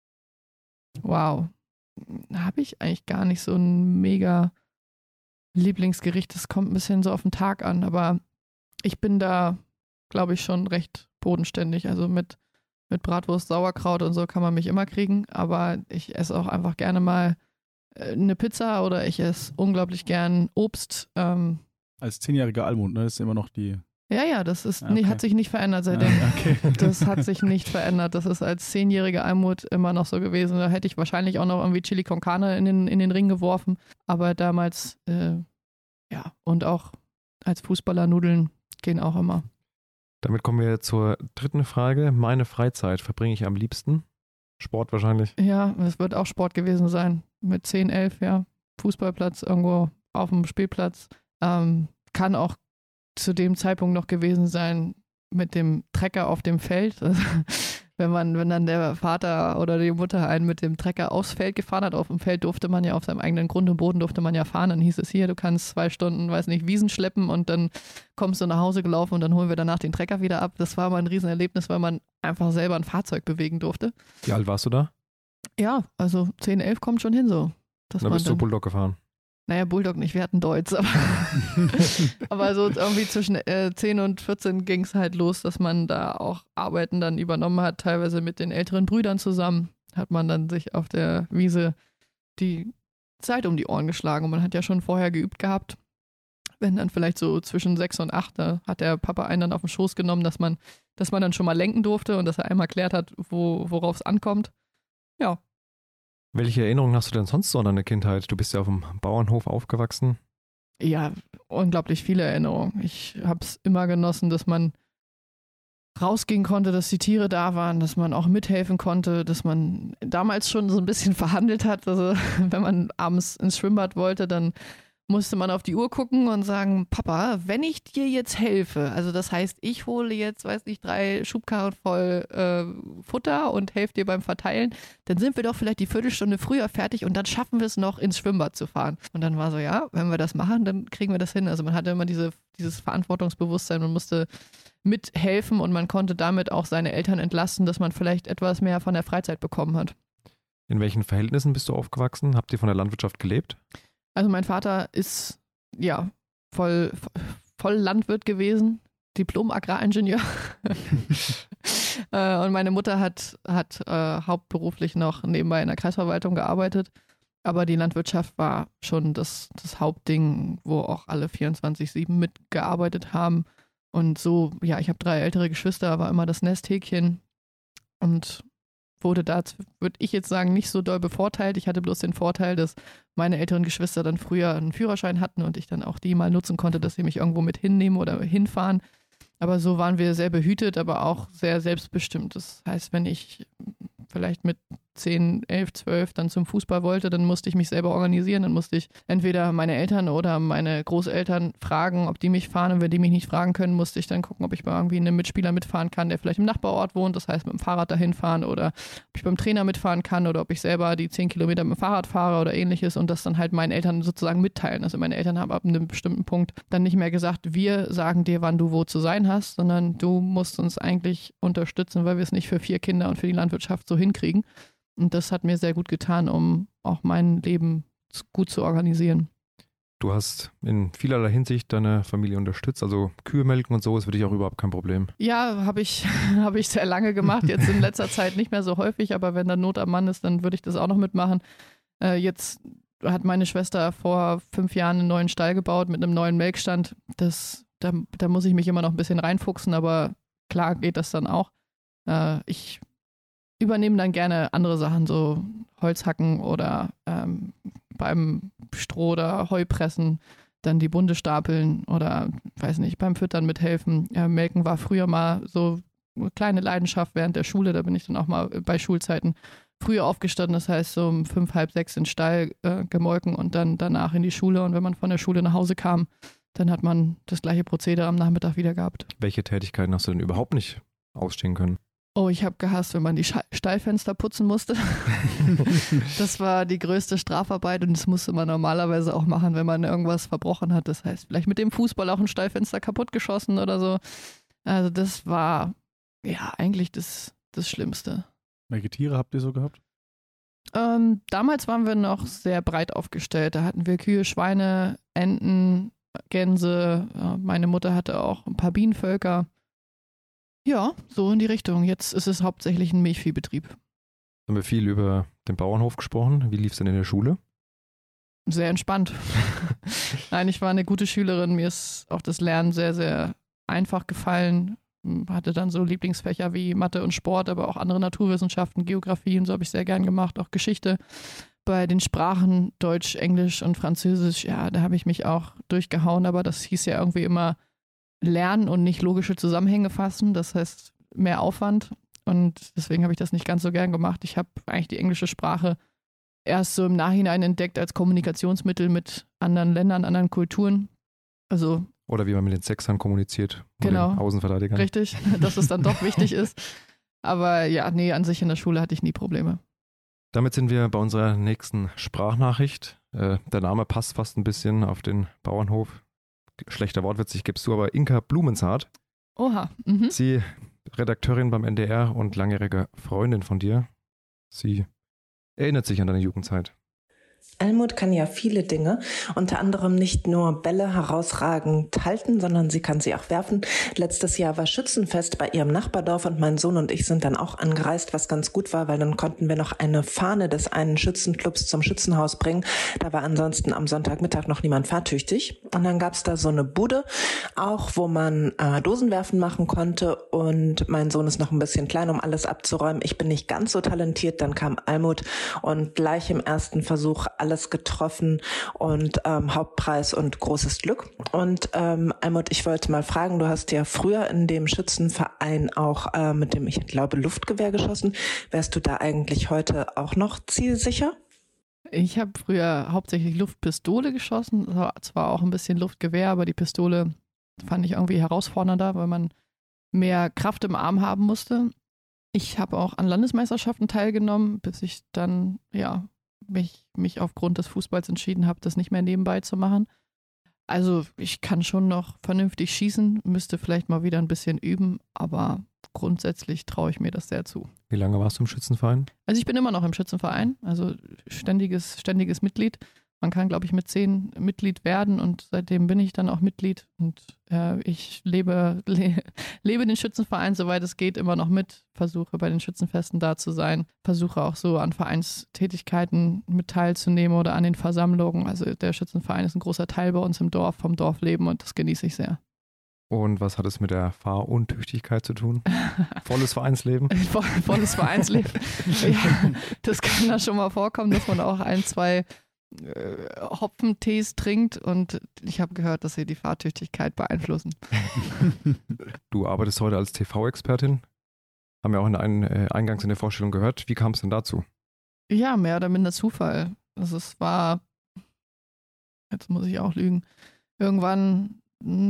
Wow. Habe ich eigentlich gar nicht so ein mega Lieblingsgericht. Das kommt ein bisschen so auf den Tag an, aber ich bin da, glaube ich, schon recht bodenständig. Also mit Bratwurst, Sauerkraut und so kann man mich immer kriegen, aber ich esse auch einfach gerne mal eine Pizza oder ich esse unglaublich gern Obst. Als 10-jähriger Almut, ne? Das ist immer noch die... Ja, das ist, okay. hat sich nicht verändert seitdem. Ja, okay. Das hat sich nicht verändert. Das ist als 10-jährige Almut immer noch so gewesen. Da hätte ich wahrscheinlich auch noch irgendwie Chili con Carne in den Ring geworfen, aber damals, ja, und auch als Fußballer Nudeln gehen auch immer. Damit kommen wir zur dritten Frage. Meine Freizeit verbringe ich am liebsten? Sport wahrscheinlich. Ja, es wird auch Sport gewesen sein. Mit 10, 11, ja. Fußballplatz irgendwo auf dem Spielplatz. Kann auch zu dem Zeitpunkt noch gewesen sein mit dem Trecker auf dem Feld. Also, wenn dann der Vater oder die Mutter einen mit dem Trecker aufs Feld gefahren hat, auf dem Feld durfte man ja auf seinem eigenen Grund und Boden durfte man ja fahren. Dann hieß es hier, du kannst 2 Stunden, weiß nicht, Wiesen schleppen und dann kommst du nach Hause gelaufen und dann holen wir danach den Trecker wieder ab. Das war mal ein Riesenerlebnis, weil man einfach selber ein Fahrzeug bewegen durfte. Wie alt warst du da? Ja, also 10, 11 kommt schon hin so. Da bist du Bulldog gefahren. Naja, Bulldog nicht, wir hatten Deutz, aber so irgendwie zwischen 10 und 14 ging es halt los, dass man da auch Arbeiten dann übernommen hat, teilweise mit den älteren Brüdern zusammen, hat man dann sich auf der Wiese die Zeit um die Ohren geschlagen und man hat ja schon vorher geübt gehabt, wenn dann vielleicht so zwischen 6 und 8, da hat der Papa einen dann auf den Schoß genommen, dass man dann schon mal lenken durfte und dass er einmal erklärt hat, worauf es ankommt. Ja. Welche Erinnerungen hast du denn sonst so an deine Kindheit? Du bist ja auf dem Bauernhof aufgewachsen. Ja, unglaublich viele Erinnerungen. Ich habe es immer genossen, dass man rausgehen konnte, dass die Tiere da waren, dass man auch mithelfen konnte, dass man damals schon so ein bisschen verhandelt hat. Also wenn man abends ins Schwimmbad wollte, dann musste man auf die Uhr gucken und sagen, Papa, wenn ich dir jetzt helfe, also das heißt, ich hole jetzt, 3 Schubkarren voll Futter und helfe dir beim Verteilen, dann sind wir doch vielleicht die Viertelstunde früher fertig und dann schaffen wir es noch, ins Schwimmbad zu fahren. Und dann war so, ja, wenn wir das machen, dann kriegen wir das hin. Also man hatte immer dieses Verantwortungsbewusstsein, man musste mithelfen und man konnte damit auch seine Eltern entlasten, dass man vielleicht etwas mehr von der Freizeit bekommen hat. In welchen Verhältnissen bist du aufgewachsen? Habt ihr von der Landwirtschaft gelebt? Also mein Vater ist ja voll Landwirt gewesen, Diplom-Agraringenieur. Und meine Mutter hat hauptberuflich noch nebenbei in der Kreisverwaltung gearbeitet. Aber die Landwirtschaft war schon das Hauptding, wo auch alle 24/7 mitgearbeitet haben. Und so, ja, ich habe 3 ältere Geschwister, war immer das Nesthäkchen und wurde da, würde ich jetzt sagen, nicht so doll bevorteilt. Ich hatte bloß den Vorteil, dass meine älteren Geschwister dann früher einen Führerschein hatten und ich dann auch die mal nutzen konnte, dass sie mich irgendwo mit hinnehmen oder hinfahren. Aber so waren wir sehr behütet, aber auch sehr selbstbestimmt. Das heißt, wenn ich vielleicht mit 10, 11, 12 dann zum Fußball wollte, dann musste ich mich selber organisieren. Dann musste ich entweder meine Eltern oder meine Großeltern fragen, ob die mich fahren. Und wenn die mich nicht fragen können, musste ich dann gucken, ob ich bei irgendwie einem Mitspieler mitfahren kann, der vielleicht im Nachbarort wohnt. Das heißt, mit dem Fahrrad dahin fahren oder ob ich beim Trainer mitfahren kann oder ob ich selber die 10 Kilometer mit dem Fahrrad fahre oder ähnliches und das dann halt meinen Eltern sozusagen mitteilen. Also meine Eltern haben ab einem bestimmten Punkt dann nicht mehr gesagt, wir sagen dir, wann du wo zu sein hast, sondern du musst uns eigentlich unterstützen, weil wir es nicht für 4 Kinder und für die Landwirtschaft so hinkriegen. Und das hat mir sehr gut getan, um auch mein Leben gut zu organisieren. Du hast in vielerlei Hinsicht deine Familie unterstützt, also Kühe melken und so ist für dich auch überhaupt kein Problem. Ja, habe ich sehr lange gemacht, jetzt in letzter Zeit nicht mehr so häufig, aber wenn da Not am Mann ist, dann würde ich das auch noch mitmachen. Jetzt hat meine Schwester vor 5 Jahren einen neuen Stall gebaut mit einem neuen Melkstand. Da muss ich mich immer noch ein bisschen reinfuchsen, aber klar geht das dann auch. Ich übernehme dann gerne andere Sachen, so Holzhacken oder beim Stroh oder Heu pressen, dann die Bunde stapeln oder, weiß nicht, beim Füttern mithelfen. Melken war früher mal so eine kleine Leidenschaft während der Schule, da bin ich dann auch mal bei Schulzeiten früher aufgestanden, das heißt so um 5, halb 6 in den Stall gemolken und dann danach in die Schule und wenn man von der Schule nach Hause kam, dann hat man das gleiche Prozedere am Nachmittag wieder gehabt. Welche Tätigkeiten hast du denn überhaupt nicht ausstehen können? Oh, ich habe gehasst, wenn man die Stallfenster putzen musste. Das war die größte Strafarbeit und das musste man normalerweise auch machen, wenn man irgendwas verbrochen hat. Das heißt, vielleicht mit dem Fußball auch ein Stallfenster kaputtgeschossen oder so. Also das war ja eigentlich das Schlimmste. Welche Tiere habt ihr so gehabt? Damals waren wir noch sehr breit aufgestellt. Da hatten wir Kühe, Schweine, Enten, Gänse. Meine Mutter hatte auch ein paar Bienenvölker. Ja, so in die Richtung. Jetzt ist es hauptsächlich ein Milchviehbetrieb. Haben wir viel über den Bauernhof gesprochen. Wie lief es denn in der Schule? Sehr entspannt. Nein, ich war eine gute Schülerin. Mir ist auch das Lernen sehr, sehr einfach gefallen. Hatte dann so Lieblingsfächer wie Mathe und Sport, aber auch andere Naturwissenschaften, Geografie und so habe ich sehr gern gemacht, auch Geschichte. Bei den Sprachen Deutsch, Englisch und Französisch, ja, da habe ich mich auch durchgehauen, aber das hieß ja irgendwie immer lernen und nicht logische Zusammenhänge fassen, das heißt mehr Aufwand und deswegen habe ich das nicht ganz so gern gemacht. Ich habe eigentlich die englische Sprache erst so im Nachhinein entdeckt als Kommunikationsmittel mit anderen Ländern, anderen Kulturen. Also oder wie man mit den Sechsern kommuniziert, genau, den Außenverteidigern. Richtig, dass es dann doch wichtig ist. Aber ja, nee, an sich in der Schule hatte ich nie Probleme. Damit sind wir bei unserer nächsten Sprachnachricht. Der Name passt fast ein bisschen auf den Bauernhof. Schlechter Wortwitz, ich gebe es zu, aber Inka Blumenzart. Oha. Sie, Redakteurin beim NDR und langjährige Freundin von dir. Sie erinnert sich an deine Jugendzeit. Almut kann ja viele Dinge, unter anderem nicht nur Bälle herausragend halten, sondern sie kann sie auch werfen. Letztes Jahr war Schützenfest bei ihrem Nachbardorf und mein Sohn und ich sind dann auch angereist, was ganz gut war, weil dann konnten wir noch eine Fahne des einen Schützenclubs zum Schützenhaus bringen. Da war ansonsten am Sonntagmittag noch niemand fahrtüchtig. Und dann gab's da so eine Bude, auch wo man Dosenwerfen machen konnte und mein Sohn ist noch ein bisschen klein, um alles abzuräumen. Ich bin nicht ganz so talentiert, dann kam Almut und gleich im ersten Versuch alles getroffen und Hauptpreis und großes Glück. Und Almut, ich wollte mal fragen, du hast ja früher in dem Schützenverein auch mit dem, ich glaube, Luftgewehr geschossen. Wärst du da eigentlich heute auch noch zielsicher? Ich habe früher hauptsächlich Luftpistole geschossen, zwar auch ein bisschen Luftgewehr, aber die Pistole fand ich irgendwie herausfordernder, weil man mehr Kraft im Arm haben musste. Ich habe auch an Landesmeisterschaften teilgenommen, bis ich dann mich aufgrund des Fußballs entschieden habe, das nicht mehr nebenbei zu machen. Also ich kann schon noch vernünftig schießen, müsste vielleicht mal wieder ein bisschen üben, aber grundsätzlich traue ich mir das sehr zu. Wie lange warst du im Schützenverein? Also ich bin immer noch im Schützenverein, also ständiges Mitglied. Man kann, glaube ich, mit 10 Mitglied werden und seitdem bin ich dann auch Mitglied und ich lebe den Schützenverein, soweit es geht, immer noch mit, versuche bei den Schützenfesten da zu sein, versuche auch so an Vereinstätigkeiten mit teilzunehmen oder an den Versammlungen. Also der Schützenverein ist ein großer Teil bei uns im Dorf, vom Dorfleben und das genieße ich sehr. Und was hat es mit der Fahruntüchtigkeit zu tun? Volles Vereinsleben? Volles Vereinsleben. Ja, das kann da schon mal vorkommen, dass man auch 1, 2 Hopfentees trinkt und ich habe gehört, dass sie die Fahrtüchtigkeit beeinflussen. Du arbeitest heute als TV-Expertin. Haben wir auch eingangs in der Vorstellung gehört. Wie kam es denn dazu? Ja, mehr oder minder Zufall. Also es war, jetzt muss ich auch lügen, irgendwann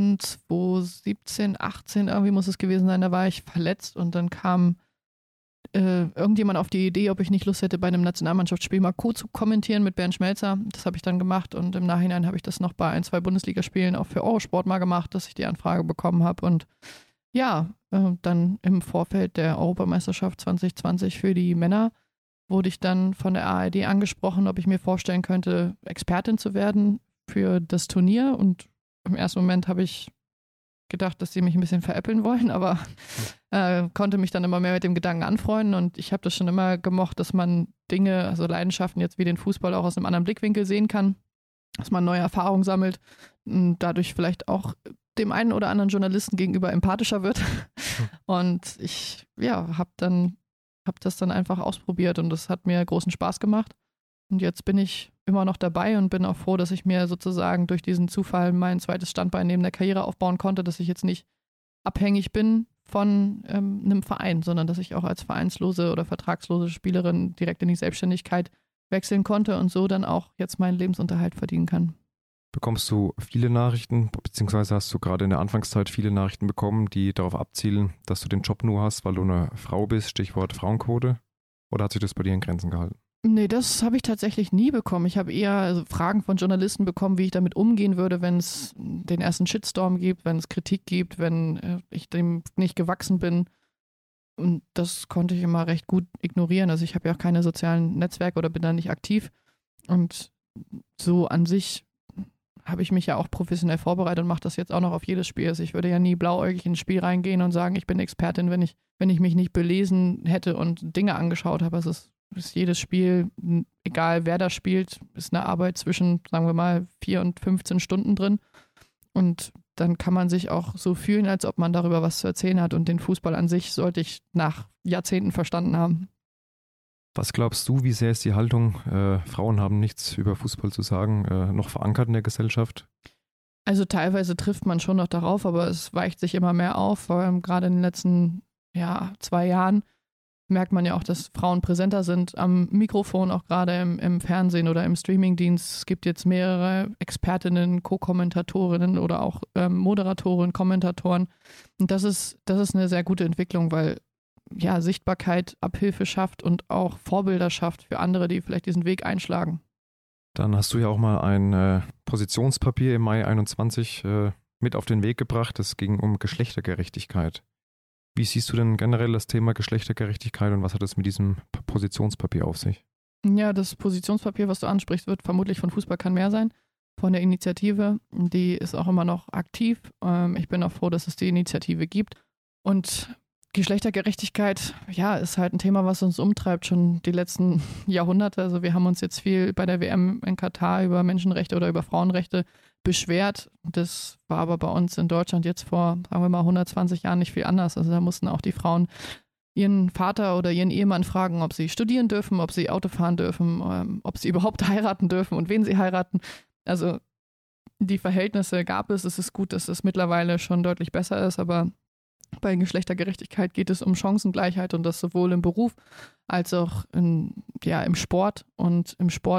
2017, 18 irgendwie muss es gewesen sein, da war ich verletzt und dann kam irgendjemand auf die Idee, ob ich nicht Lust hätte, bei einem Nationalmannschaftsspiel mal zu kommentieren mit Bernd Schmelzer. Das habe ich dann gemacht und im Nachhinein habe ich das noch bei 1, 2 Bundesligaspielen auch für Eurosport mal gemacht, dass ich die Anfrage bekommen habe und ja, dann im Vorfeld der Europameisterschaft 2020 für die Männer wurde ich dann von der ARD angesprochen, ob ich mir vorstellen könnte, Expertin zu werden für das Turnier und im ersten Moment habe ich gedacht, dass sie mich ein bisschen veräppeln wollen, aber konnte mich dann immer mehr mit dem Gedanken anfreunden und ich habe das schon immer gemocht, dass man Dinge, also Leidenschaften jetzt wie den Fußball auch aus einem anderen Blickwinkel sehen kann, dass man neue Erfahrungen sammelt und dadurch vielleicht auch dem einen oder anderen Journalisten gegenüber empathischer wird und ich habe das dann einfach ausprobiert und das hat mir großen Spaß gemacht und jetzt bin ich immer noch dabei und bin auch froh, dass ich mir sozusagen durch diesen Zufall mein zweites Standbein neben der Karriere aufbauen konnte, dass ich jetzt nicht abhängig bin von einem Verein, sondern dass ich auch als vereinslose oder vertragslose Spielerin direkt in die Selbstständigkeit wechseln konnte und so dann auch jetzt meinen Lebensunterhalt verdienen kann. Bekommst du viele Nachrichten, beziehungsweise hast du gerade in der Anfangszeit viele Nachrichten bekommen, die darauf abzielen, dass du den Job nur hast, weil du eine Frau bist, Stichwort Frauenquote? Oder hat sich das bei dir in Grenzen gehalten? Nee, das habe ich tatsächlich nie bekommen. Ich habe eher Fragen von Journalisten bekommen, wie ich damit umgehen würde, wenn es den ersten Shitstorm gibt, wenn es Kritik gibt, wenn ich dem nicht gewachsen bin. Und das konnte ich immer recht gut ignorieren. Also ich habe ja auch keine sozialen Netzwerke oder bin da nicht aktiv. Und so an sich habe ich mich ja auch professionell vorbereitet und mache das jetzt auch noch auf jedes Spiel. Also ich würde ja nie blauäugig in ein Spiel reingehen und sagen, ich bin Expertin, wenn ich mich nicht belesen hätte und Dinge angeschaut habe. Also es ist jedes Spiel, egal wer da spielt, ist eine Arbeit zwischen, sagen wir mal, 4 und 15 Stunden drin. Und dann kann man sich auch so fühlen, als ob man darüber was zu erzählen hat. Und den Fußball an sich sollte ich nach Jahrzehnten verstanden haben. Was glaubst du, wie sehr ist die Haltung, Frauen haben nichts über Fußball zu sagen, noch verankert in der Gesellschaft? Also teilweise trifft man schon noch darauf, aber es weicht sich immer mehr auf. Vor allem gerade in den letzten 2 Jahren merkt man ja auch, dass Frauen präsenter sind am Mikrofon, auch gerade im Fernsehen oder im Streamingdienst. Es gibt jetzt mehrere Expertinnen, Co-Kommentatorinnen oder auch Moderatorinnen, Kommentatoren. Und das ist eine sehr gute Entwicklung, weil Sichtbarkeit Abhilfe schafft und auch Vorbilder schafft für andere, die vielleicht diesen Weg einschlagen. Dann hast du ja auch mal ein Positionspapier im Mai 21 mit auf den Weg gebracht. Es ging um Geschlechtergerechtigkeit. Wie siehst du denn generell das Thema Geschlechtergerechtigkeit und was hat es mit diesem Positionspapier auf sich? Ja, das Positionspapier, was du ansprichst, wird vermutlich von Fußball kann mehr sein, von der Initiative. Die ist auch immer noch aktiv. Ich bin auch froh, dass es die Initiative gibt. Und Geschlechtergerechtigkeit, ist halt ein Thema, was uns umtreibt, schon die letzten Jahrhunderte. Also wir haben uns jetzt viel bei der WM in Katar über Menschenrechte oder über Frauenrechte beschwert. Das war aber bei uns in Deutschland jetzt vor, sagen wir mal, 120 Jahren nicht viel anders. Also da mussten auch die Frauen ihren Vater oder ihren Ehemann fragen, ob sie studieren dürfen, ob sie Auto fahren dürfen, ob sie überhaupt heiraten dürfen und wen sie heiraten. Also die Verhältnisse gab es. Es ist gut, dass es mittlerweile schon deutlich besser ist, aber bei Geschlechtergerechtigkeit geht es um Chancengleichheit und das sowohl im Beruf als auch im Sport. Und im Sport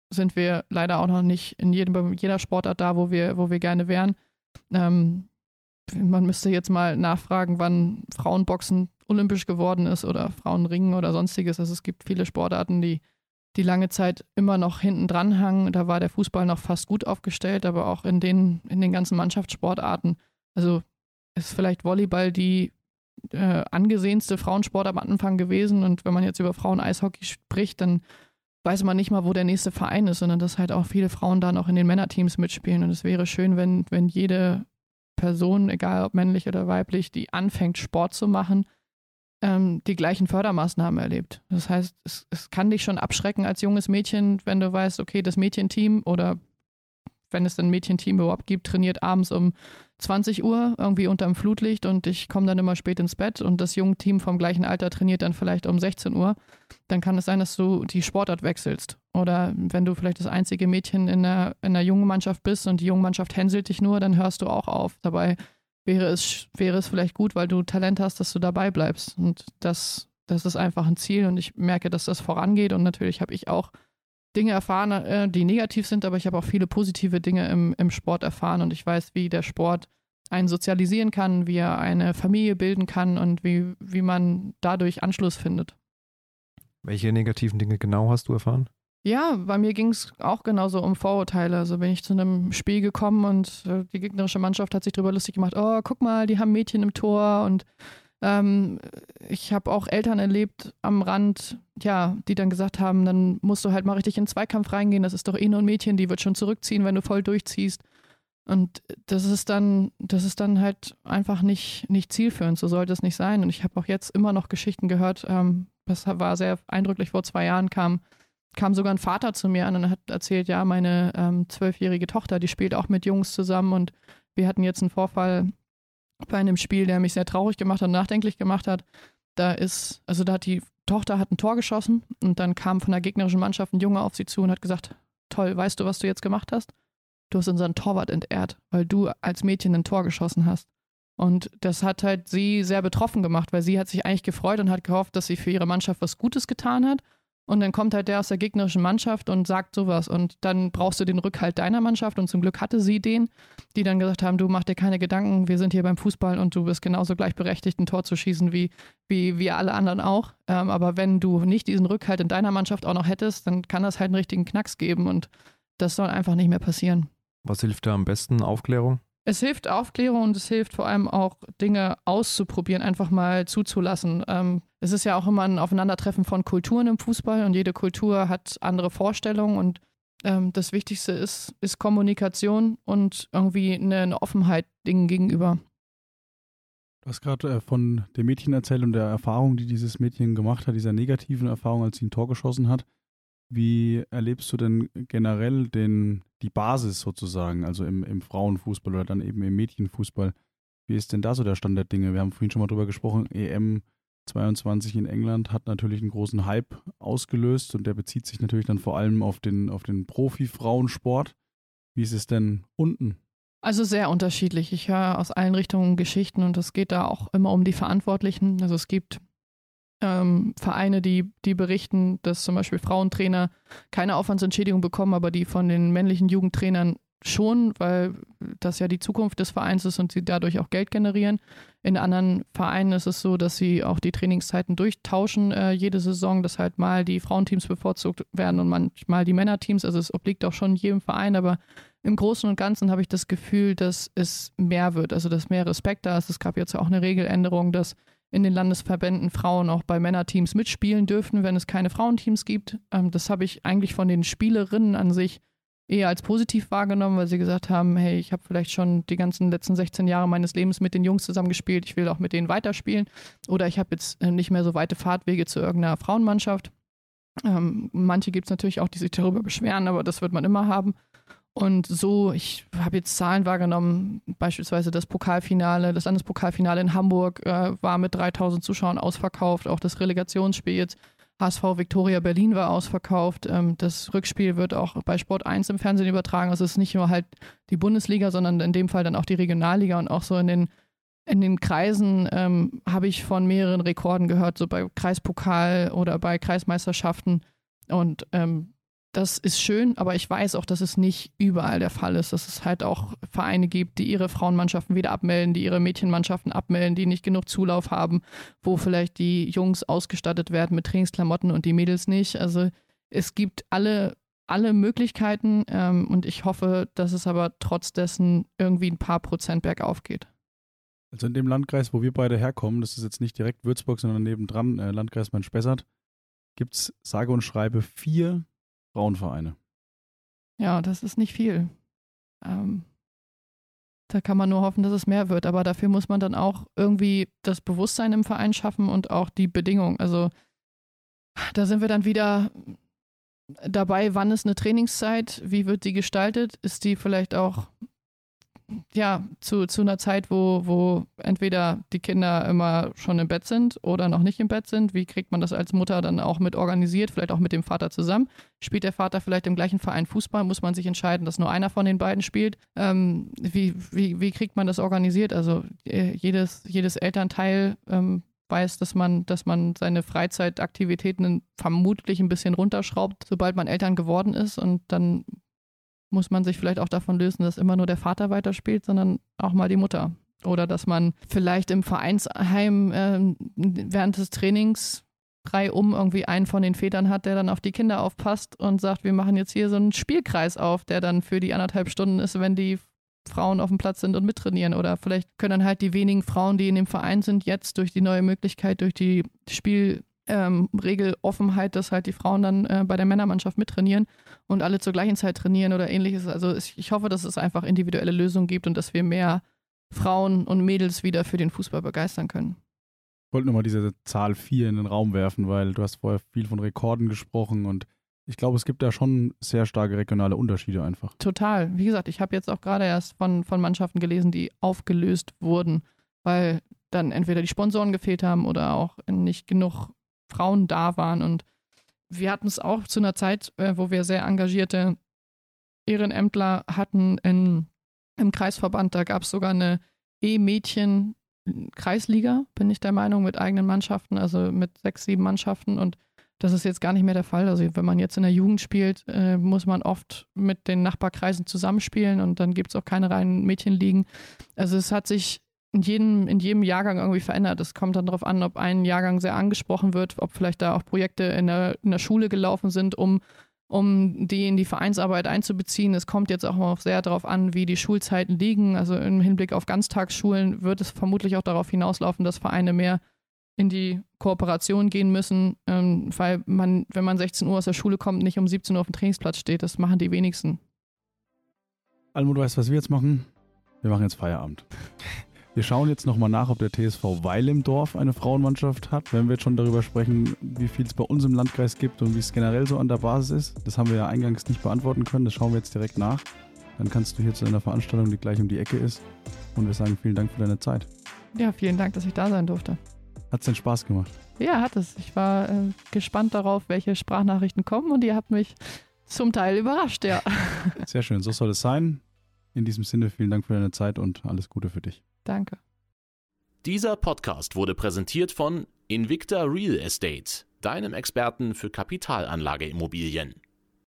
sind wir leider auch noch nicht in jeder Sportart da, wo wir gerne wären. Man müsste jetzt mal nachfragen, wann Frauenboxen olympisch geworden ist oder Frauenringen oder sonstiges. Also es gibt viele Sportarten, die lange Zeit immer noch hinten dran hangen. Da war der Fußball noch fast gut aufgestellt, aber auch in den ganzen Mannschaftssportarten. Also ist vielleicht Volleyball die angesehenste Frauensportart am Anfang gewesen. Und wenn man jetzt über Frauen-Eishockey spricht, dann weiß man nicht mal, wo der nächste Verein ist, sondern dass halt auch viele Frauen dann auch in den Männerteams mitspielen. Und es wäre schön, wenn jede Person, egal ob männlich oder weiblich, die anfängt, Sport zu machen, die gleichen Fördermaßnahmen erlebt. Das heißt, es kann dich schon abschrecken als junges Mädchen, wenn du weißt, okay, das Mädchenteam oder wenn es ein Mädchenteam überhaupt gibt, trainiert abends um 20 Uhr irgendwie unterm Flutlicht und ich komme dann immer spät ins Bett und das junge Team vom gleichen Alter trainiert dann vielleicht um 16 Uhr, dann kann es sein, dass du die Sportart wechselst. Oder wenn du vielleicht das einzige Mädchen in einer jungen Mannschaft bist und die junge Mannschaft hänselt dich nur, dann hörst du auch auf. Dabei wäre es vielleicht gut, weil du Talent hast, dass du dabei bleibst. Und das ist einfach ein Ziel und ich merke, dass das vorangeht und natürlich habe ich auch Dinge erfahren, die negativ sind, aber ich habe auch viele positive Dinge im Sport erfahren und ich weiß, wie der Sport einen sozialisieren kann, wie er eine Familie bilden kann und wie man dadurch Anschluss findet. Welche negativen Dinge genau hast du erfahren? Ja, bei mir ging es auch genauso um Vorurteile. Also bin ich zu einem Spiel gekommen und die gegnerische Mannschaft hat sich darüber lustig gemacht, oh, guck mal, die haben Mädchen im Tor und ich habe auch Eltern erlebt am Rand, ja, die dann gesagt haben, dann musst du halt mal richtig in den Zweikampf reingehen, das ist doch eh nur ein Mädchen, die wird schon zurückziehen, wenn du voll durchziehst. Und das ist dann halt einfach nicht zielführend, so sollte es nicht sein. Und ich habe auch jetzt immer noch Geschichten gehört, das war sehr eindrücklich, vor 2 Jahren kam sogar ein Vater zu mir an und hat erzählt, ja, meine 12-jährige Tochter, die spielt auch mit Jungs zusammen und wir hatten jetzt einen Vorfall bei einem Spiel, der mich sehr traurig gemacht hat und nachdenklich gemacht hat. Die Tochter hat ein Tor geschossen und dann kam von der gegnerischen Mannschaft ein Junge auf sie zu und hat gesagt, toll, weißt du, was du jetzt gemacht hast? Du hast unseren Torwart entehrt, weil du als Mädchen ein Tor geschossen hast. Und das hat halt sie sehr betroffen gemacht, weil sie hat sich eigentlich gefreut und hat gehofft, dass sie für ihre Mannschaft was Gutes getan hat. Und dann kommt halt der aus der gegnerischen Mannschaft und sagt sowas. Und dann brauchst du den Rückhalt deiner Mannschaft. Und zum Glück hatte sie den, die dann gesagt haben, du mach dir keine Gedanken, wir sind hier beim Fußball und du bist genauso gleichberechtigt, ein Tor zu schießen wie alle anderen auch. Aber wenn du nicht diesen Rückhalt in deiner Mannschaft auch noch hättest, dann kann das halt einen richtigen Knacks geben. Und das soll einfach nicht mehr passieren. Was hilft da am besten? Aufklärung? Es hilft Aufklärung und es hilft vor allem auch, Dinge auszuprobieren, einfach mal zuzulassen. Es ist ja auch immer ein Aufeinandertreffen von Kulturen im Fußball und jede Kultur hat andere Vorstellungen und das Wichtigste ist Kommunikation und irgendwie eine Offenheit Dingen gegenüber. Du hast gerade von dem Mädchen erzählt und der Erfahrung, die dieses Mädchen gemacht hat, dieser negativen Erfahrung, als sie ein Tor geschossen hat. Wie erlebst du denn generell die Basis sozusagen, also im Frauenfußball oder dann eben im Mädchenfußball? Wie ist denn da so der Stand der Dinge? Wir haben vorhin schon mal drüber gesprochen, EM 22 in England hat natürlich einen großen Hype ausgelöst und der bezieht sich natürlich dann vor allem auf den Profi-Frauensport. Wie ist es denn unten? Also sehr unterschiedlich. Ich höre aus allen Richtungen Geschichten und es geht da auch immer um die Verantwortlichen. Also es gibt Vereine, die berichten, dass zum Beispiel Frauentrainer keine Aufwandsentschädigung bekommen, aber die von den männlichen Jugendtrainern schon, weil das ja die Zukunft des Vereins ist und sie dadurch auch Geld generieren. In anderen Vereinen ist es so, dass sie auch die Trainingszeiten durchtauschen jede Saison, dass halt mal die Frauenteams bevorzugt werden und manchmal die Männerteams. Also es obliegt auch schon jedem Verein, aber im Großen und Ganzen habe ich das Gefühl, dass es mehr wird, also dass mehr Respekt da ist. Es gab jetzt auch eine Regeländerung, dass in den Landesverbänden Frauen auch bei Männerteams mitspielen dürfen, wenn es keine Frauenteams gibt. Das habe ich eigentlich von den Spielerinnen an sich eher als positiv wahrgenommen, weil sie gesagt haben, hey, ich habe vielleicht schon die ganzen letzten 16 Jahre meines Lebens mit den Jungs zusammengespielt, ich will auch mit denen weiterspielen. Oder ich habe jetzt nicht mehr so weite Fahrtwege zu irgendeiner Frauenmannschaft. Manche gibt es natürlich auch, die sich darüber beschweren, aber das wird man immer haben. Und so, ich habe jetzt Zahlen wahrgenommen, beispielsweise das Landespokalfinale in Hamburg war mit 3000 Zuschauern ausverkauft, auch das Relegationsspiel jetzt HSV Viktoria Berlin war ausverkauft. Das Rückspiel wird auch bei Sport 1 im Fernsehen übertragen. Also es ist nicht nur halt die Bundesliga, sondern in dem Fall dann auch die Regionalliga und auch so in den Kreisen habe ich von mehreren Rekorden gehört, so bei Kreispokal oder bei Kreismeisterschaften und Das ist schön, aber ich weiß auch, dass es nicht überall der Fall ist, dass es halt auch Vereine gibt, die ihre Frauenmannschaften wieder abmelden, die ihre Mädchenmannschaften abmelden, die nicht genug Zulauf haben, wo vielleicht die Jungs ausgestattet werden mit Trainingsklamotten und die Mädels nicht. Also es gibt alle Möglichkeiten und ich hoffe, dass es aber trotz dessen irgendwie ein paar Prozent bergauf geht. Also in dem Landkreis, wo wir beide herkommen, das ist jetzt nicht direkt Würzburg, sondern nebendran, Landkreis Main-Spessart, gibt es sage und schreibe 4 Frauenvereine. Ja, das ist nicht viel. Da kann man nur hoffen, dass es mehr wird. Aber dafür muss man dann auch irgendwie das Bewusstsein im Verein schaffen und auch die Bedingungen. Also da sind wir dann wieder dabei, wann ist eine Trainingszeit, wie wird die gestaltet? Ist die vielleicht auch zu einer Zeit, wo entweder die Kinder immer schon im Bett sind oder noch nicht im Bett sind? Wie kriegt man das als Mutter dann auch mit organisiert, vielleicht auch mit dem Vater zusammen? Spielt der Vater vielleicht im gleichen Verein Fußball? Muss man sich entscheiden, dass nur einer von den beiden spielt? Wie kriegt man das organisiert? Also jedes Elternteil weiß, dass man seine Freizeitaktivitäten vermutlich ein bisschen runterschraubt, sobald man Eltern geworden ist, und dann muss man sich vielleicht auch davon lösen, dass immer nur der Vater weiterspielt, sondern auch mal die Mutter. Oder dass man vielleicht im Vereinsheim während des Trainings reihum irgendwie einen von den Vätern hat, der dann auf die Kinder aufpasst und sagt, wir machen jetzt hier so einen Spielkreis auf, der dann für die 1,5 Stunden ist, wenn die Frauen auf dem Platz sind und mittrainieren. Oder vielleicht können dann halt die wenigen Frauen, die in dem Verein sind, jetzt durch die neue Möglichkeit, durch die Regeloffenheit, dass halt die Frauen dann bei der Männermannschaft mittrainieren und alle zur gleichen Zeit trainieren oder ähnliches. Also ich hoffe, dass es einfach individuelle Lösungen gibt und dass wir mehr Frauen und Mädels wieder für den Fußball begeistern können. Ich wollte nochmal diese Zahl 4 in den Raum werfen, weil du hast vorher viel von Rekorden gesprochen und ich glaube, es gibt da schon sehr starke regionale Unterschiede einfach. Total. Wie gesagt, ich habe jetzt auch gerade erst von Mannschaften gelesen, die aufgelöst wurden, weil dann entweder die Sponsoren gefehlt haben oder auch nicht genug Frauen da waren. Und wir hatten es auch zu einer Zeit, wo wir sehr engagierte Ehrenämtler hatten im Kreisverband. Da gab es sogar eine E-Mädchen-Kreisliga, bin ich der Meinung, mit eigenen Mannschaften, also mit 6, 7 Mannschaften. Und das ist jetzt gar nicht mehr der Fall. Also wenn man jetzt in der Jugend spielt, muss man oft mit den Nachbarkreisen zusammenspielen und dann gibt es auch keine reinen Mädchenligen. Also es hat sich in jedem Jahrgang irgendwie verändert. Es kommt dann darauf an, ob ein Jahrgang sehr angesprochen wird, ob vielleicht da auch Projekte in der Schule gelaufen sind, um die in die Vereinsarbeit einzubeziehen. Es kommt jetzt auch noch sehr darauf an, wie die Schulzeiten liegen. Also im Hinblick auf Ganztagsschulen wird es vermutlich auch darauf hinauslaufen, dass Vereine mehr in die Kooperation gehen müssen, weil man, wenn man 16 Uhr aus der Schule kommt, nicht um 17 Uhr auf dem Trainingsplatz steht. Das machen die wenigsten. Almut, weißt du, was wir jetzt machen? Wir machen jetzt Feierabend. Wir schauen jetzt nochmal nach, ob der TSV Weil im Dorf eine Frauenmannschaft hat. Wenn wir jetzt schon darüber sprechen, wie viel es bei uns im Landkreis gibt und wie es generell so an der Basis ist. Das haben wir ja eingangs nicht beantworten können. Das schauen wir jetzt direkt nach. Dann kannst du hier zu einer Veranstaltung, die gleich um die Ecke ist. Und wir sagen vielen Dank für deine Zeit. Ja, vielen Dank, dass ich da sein durfte. Hat es denn Spaß gemacht? Ja, hat es. Ich war gespannt darauf, welche Sprachnachrichten kommen und ihr habt mich zum Teil überrascht, ja. Sehr schön, so soll es sein. In diesem Sinne, vielen Dank für deine Zeit und alles Gute für dich. Danke. Dieser Podcast wurde präsentiert von Invicta Real Estate, deinem Experten für Kapitalanlageimmobilien.